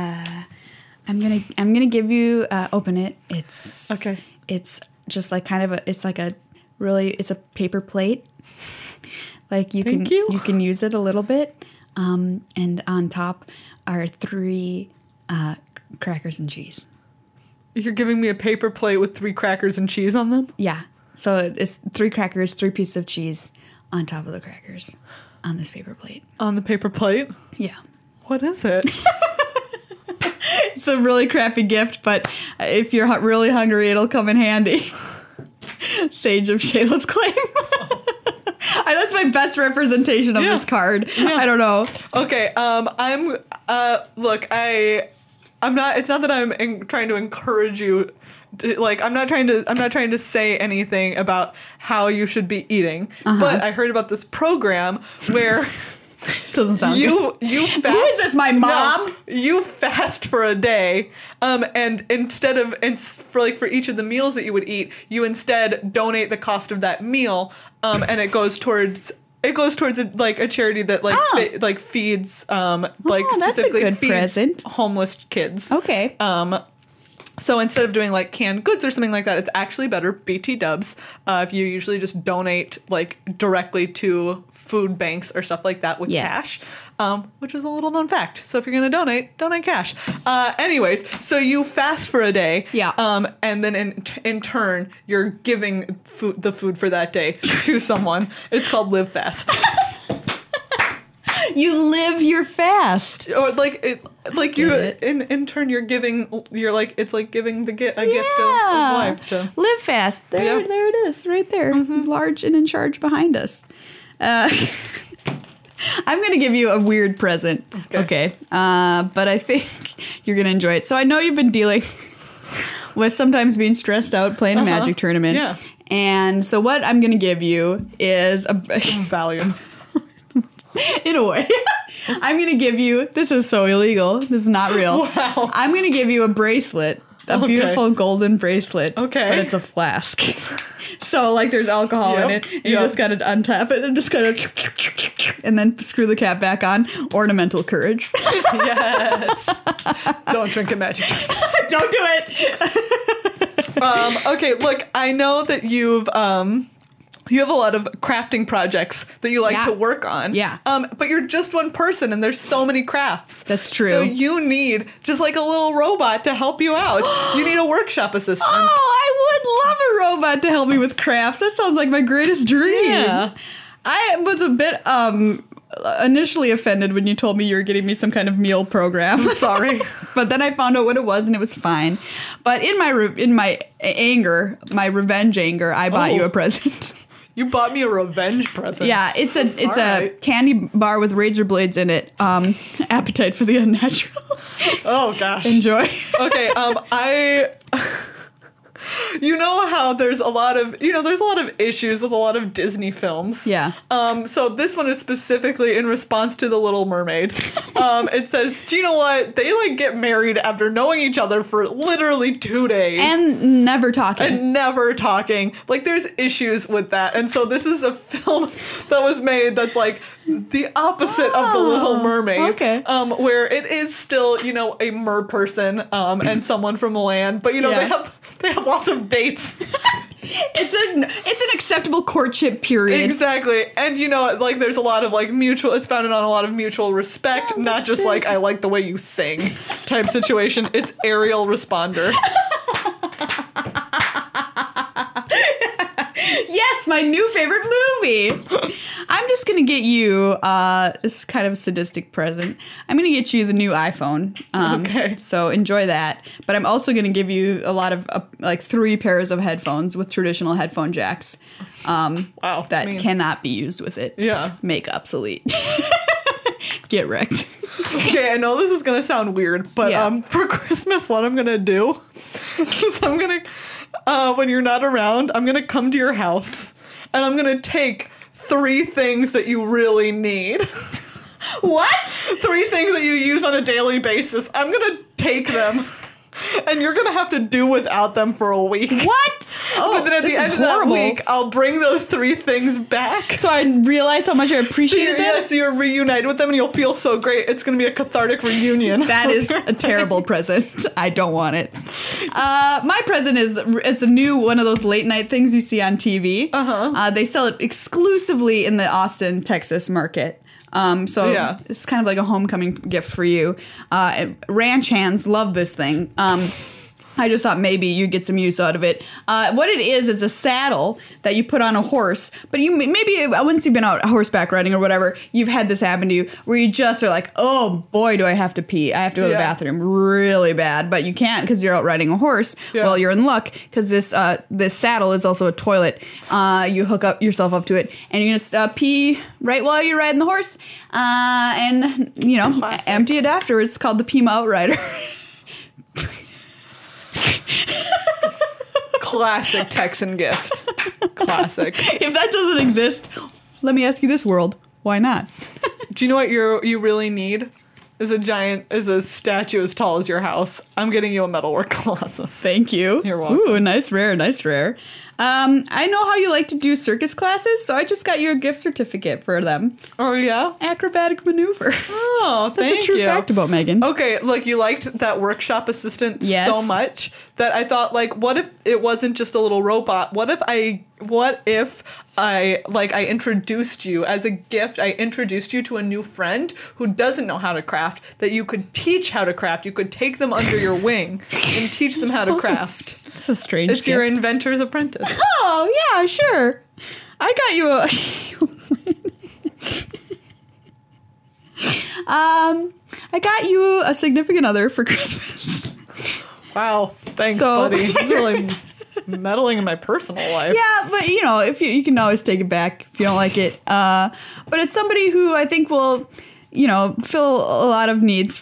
gonna give you open it. It's okay. It's just like kind of it's a paper plate. Like you can use it a little bit. And on top are 3 crackers and cheese. You're giving me a paper plate with 3 crackers and cheese on them? Yeah. So it's 3 crackers, 3 pieces of cheese on top of the crackers on this paper plate. On the paper plate? Yeah. What is it? It's a really crappy gift, but if you're really hungry, it'll come in handy. Sage of Shayla's Claim. That's my best representation of this card. Yeah. I don't know. Okay. I'm not. It's not that I'm trying to encourage you. I'm not trying to say anything about how you should be eating. But I heard about this program where this doesn't sound good. You fast. Who is this? My mom? No, you fast for a day. And instead of for each of the meals that you would eat, you instead donate the cost of that meal. And it goes towards. It goes towards a charity that feeds specifically feeds present. Homeless kids. Okay. So instead of doing canned goods or something like that, it's actually better BT dubs if you usually just donate directly to food banks or stuff like that with cash, which is a little known fact. So if you're going to donate cash. Anyways, so you fast for a day. Yeah. And then in turn, you're giving the food for that day to someone. It's called Live Fast. You live your fast. Or in turn you're giving it's like giving a gift of life to Live Fast. There it is, right there, large and in charge behind us. I'm gonna give you a weird present. Okay. But I think you're gonna enjoy it. So I know you've been dealing with sometimes being stressed out playing a Magic tournament. Yeah. And so what I'm gonna give you is a Valium. In a way. I'm going to give you, this is so illegal. This is not real. Wow. I'm going to give you a bracelet, a beautiful golden bracelet. Okay. But it's a flask. So there's alcohol in it. And you just got to untap it and just kind of, and then screw the cap back on. Ornamental courage. Yes. Don't drink a Magic drink. Don't do it. Okay, look, I know that you have a lot of crafting projects that you like to work on. Yeah. But you're just one person and there's so many crafts. That's true. So you need just a little robot to help you out. You need a workshop assistant. Oh, I would love a robot to help me with crafts. That sounds like my greatest dream. Yeah. I was a bit initially offended when you told me you were getting me some kind of meal program. Sorry. But then I found out what it was and it was fine. But in my anger, my revenge anger, I bought you a present. You bought me a revenge present. Yeah, it's a candy bar with razor blades in it. Appetite for the Unnatural. Oh gosh. Enjoy. Okay, you know how there's a lot of issues with a lot of Disney films. Yeah. So this one is specifically in response to The Little Mermaid. It says, do you know what? They get married after knowing each other for literally 2 days. And never talking. There's issues with that. And so this is a film that was made that's the opposite of The Little Mermaid. Okay. Where it is still, a mer person and someone from the land. But, they have lots of dates. It's an acceptable courtship period. Exactly. And like there's a lot of like it's founded on a lot of mutual respect, Oh, not that's just fair. like I like the way you sing type situation. It's aerial responder. Yes, my new favorite movie. I'm just gonna get you this is kind of a sadistic present. I'm gonna get you the new iPhone. Okay. So enjoy that. But I'm also gonna give you a lot of like 3 pairs of headphones with traditional headphone jacks. Wow. That I mean, cannot be used with it. Yeah. Make obsolete. Get wrecked. Okay, I know this is gonna sound weird, but Yeah. for Christmas, what I'm gonna do is I'm gonna, when you're not around, I'm gonna come to your house and I'm gonna take 3 things that you really need. What? 3 things that you use on a daily basis. I'm gonna take them, and you're gonna have to do without them for a week. What? Oh, But then at this the is end of that horrible. week, I'll bring those 3 things back. So I realize how much I appreciated them. Yes, you're reunited with them, and you'll feel so great. It's gonna be a cathartic reunion. That is a terrible present. I don't want it. My present is a new one of those late night things you see on TV. They sell it exclusively in the Austin, Texas market. So Yeah. it's kind of like a homecoming gift for you. Ranch hands love this thing. I just thought maybe you get some use out of it. What it is a saddle that you put on a horse. But you maybe once you've been out horseback riding or whatever, you've had this happen to you where you just are like, oh boy, do I have to pee. I have to go to the Yeah. bathroom really bad. But you can't because you're out riding a horse. Yeah. Well, you're in luck because this saddle is also a toilet. You hook up yourself up to it and you just pee right while you're riding the horse. And, Classic. empty it afterwards. It's called the Pima Outrider. Classic Texan gift. Classic. If that doesn't exist, let me ask you this, world. Why not? Do you know what you really need? Is a statue as tall as your house. I'm getting you a metalwork Colossus. Thank you. You're welcome. Ooh, nice rare, nice rare. I know how you like to do circus classes, so I just got you a gift certificate for them. Oh yeah. Acrobatic maneuver. Oh, That's thank a true you. fact about Megan. Okay, look, you liked that workshop assistant Yes. so much that I thought, like, what if it wasn't just a little robot? What if I introduced you as a gift? I introduced you to a new friend who doesn't know how to craft, that you could teach how to craft. You could take them under your wing and teach them how to craft. It's a strange It's your gift. inventor's apprentice. Oh, yeah, sure. I got you a... I got you a significant other for Christmas. Wow, thanks, So- buddy. This is really meddling in my personal life. Yeah, but if you can always take it back if you don't like it. But it's somebody who I think will, fill a lot of needs.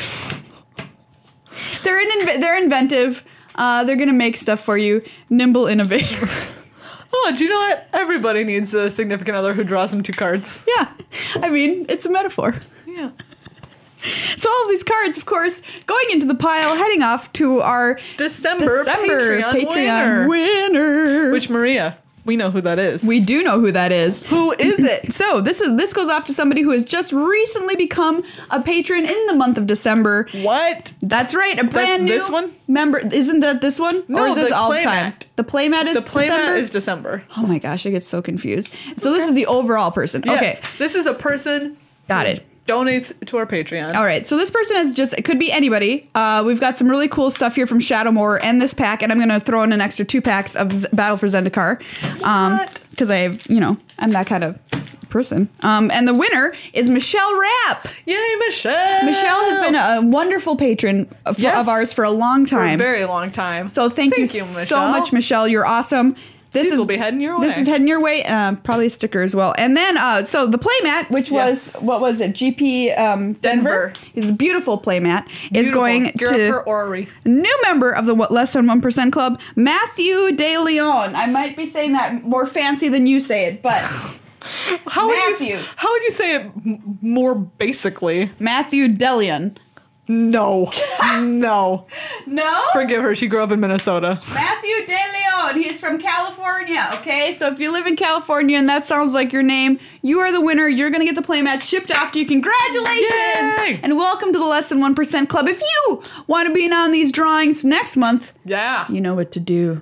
They're inventive. They're gonna make stuff for you. Nimble, innovative. Oh, do you know what? Everybody needs a significant other who draws them 2 cards. Yeah, I mean it's a metaphor. Yeah. So all of these cards, of course, going into the pile, heading off to our December Patreon winner. Which, Maria, we know who that is. We do know who that is. Who is it? So this goes off to somebody who has just recently become a patron in the month of December. What? That's right, a brand new this one? member. Isn't that this one? No, or is this the all the playmat. time? The playmat is The playmat December? is December. Oh my gosh, I get so confused. So this is the overall person. Yes. Okay, This is a person got who it. donates to our Patreon. All right, so this person it could be anybody. We've got some really cool stuff here from Shadowmoor and this pack, and I'm going to throw in an extra 2 packs of Battle for Zendikar. What? Because I'm that kind of person. And the winner is Michelle Rapp. Yay, Michelle! Michelle has been a wonderful patron of ours for a long for a time. very long time. So thank you so much, Michelle. You're awesome. These will be heading your way. This is heading your way. Probably a sticker as well. And then, so the playmat, which was, Yes. what was it? GP Denver. It's a beautiful playmat. Is going to Orrery. new member of the Less Than 1% Club, Matthew De Leon. I might be saying that more fancy than you say it, but How would Matthew. you say it more basically? Matthew De Leon. No. No. No? Forgive her. She grew up in Minnesota. Matthew De Leon. He's from California, okay? So if you live in California and that sounds like your name, you are the winner. You're going to get the playmat shipped off to you. Congratulations! Yay! And welcome to the Less Than 1% Club. If you want to be in on these drawings next month, Yeah. you know what to do.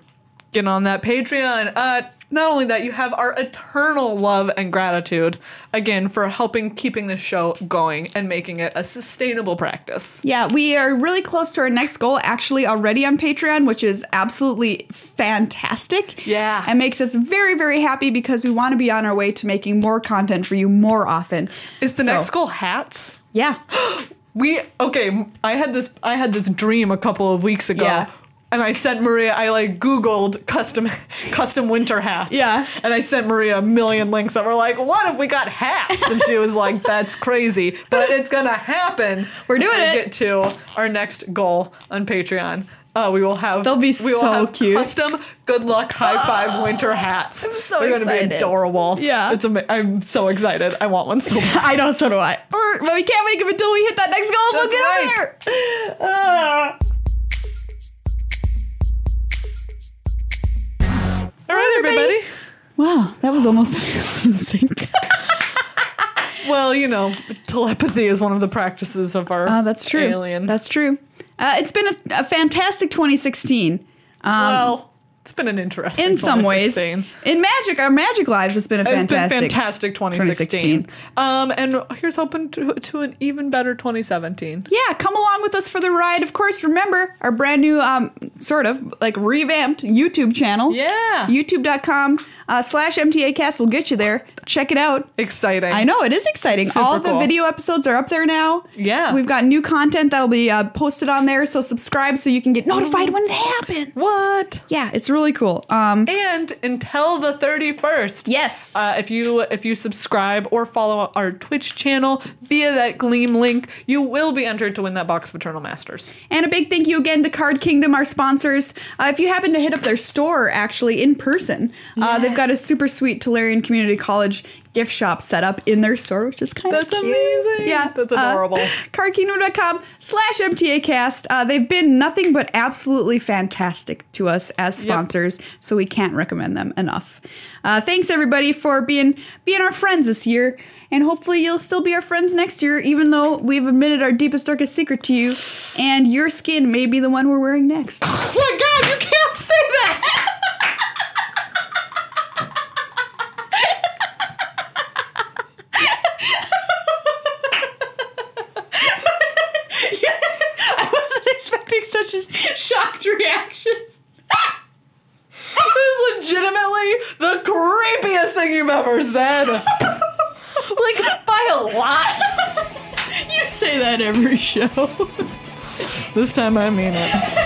get on that Patreon. Not only that, you have our eternal love and gratitude, again, for helping keeping this show going and making it a sustainable practice. Yeah, we are really close to our next goal actually already on Patreon, which is absolutely fantastic. Yeah. And makes us very, very happy because we want to be on our way to making more content for you more often. Is the next goal hats? Yeah. I had this dream a couple of weeks ago. Yeah. And I sent Maria, I Googled custom winter hats. Yeah. And I sent Maria a million links that were like, what if we got hats? And she was like, that's crazy. But it's going to happen. We're doing it. Get to our next goal on Patreon. We will have They'll be so cute. Custom good luck high five winter hats. I'm so They're excited. They're going to be adorable. Yeah. I'm so excited. I want one so bad. I know, so do I. But we can't make them until we hit that next goal. So That's get right. over here. All right, everybody. Wow, that was almost in sync. Well, telepathy is one of the practices of our That's true. alien. That's true. It's been a fantastic 2016. Well, it's been an interesting In some ways. 2016. In Magic, our Magic lives has been a fantastic. It's been fantastic 2016. And here's hoping to an even better 2017. Yeah, come along with us for the ride. Of course, remember our brand new, sort of revamped YouTube channel. Yeah. YouTube.com/MTAcast will get you there. Check it out. Exciting. I know, it is exciting. Super All the cool. video episodes are up there now. Yeah. We've got new content that'll be posted on there, so subscribe so you can get notified when it happens. What? Yeah, it's really cool. And until the 31st. Yes. If you subscribe or follow our Twitch channel via that Gleam link, you will be entered to win that box of Eternal Masters. And a big thank you again to Card Kingdom, our sponsors. If you happen to hit up their store, actually, in person, they've got a super sweet Tolarian Community College gift shop set up in their store, which is kind of That's amazing. Yeah. That's adorable. CardKingdom.com/MTAcast. They've been nothing but absolutely fantastic to us as sponsors, so we can't recommend them enough. Thanks, everybody, for being our friends this year. And hopefully you'll still be our friends next year, even though we've admitted our deepest, darkest secret to you. And your skin may be the one we're wearing next. Oh my God, you can't say that! I wasn't expecting such a shocked reaction. It is legitimately the creepiest thing you've ever said. By a lot. You say that every show. This time I mean it.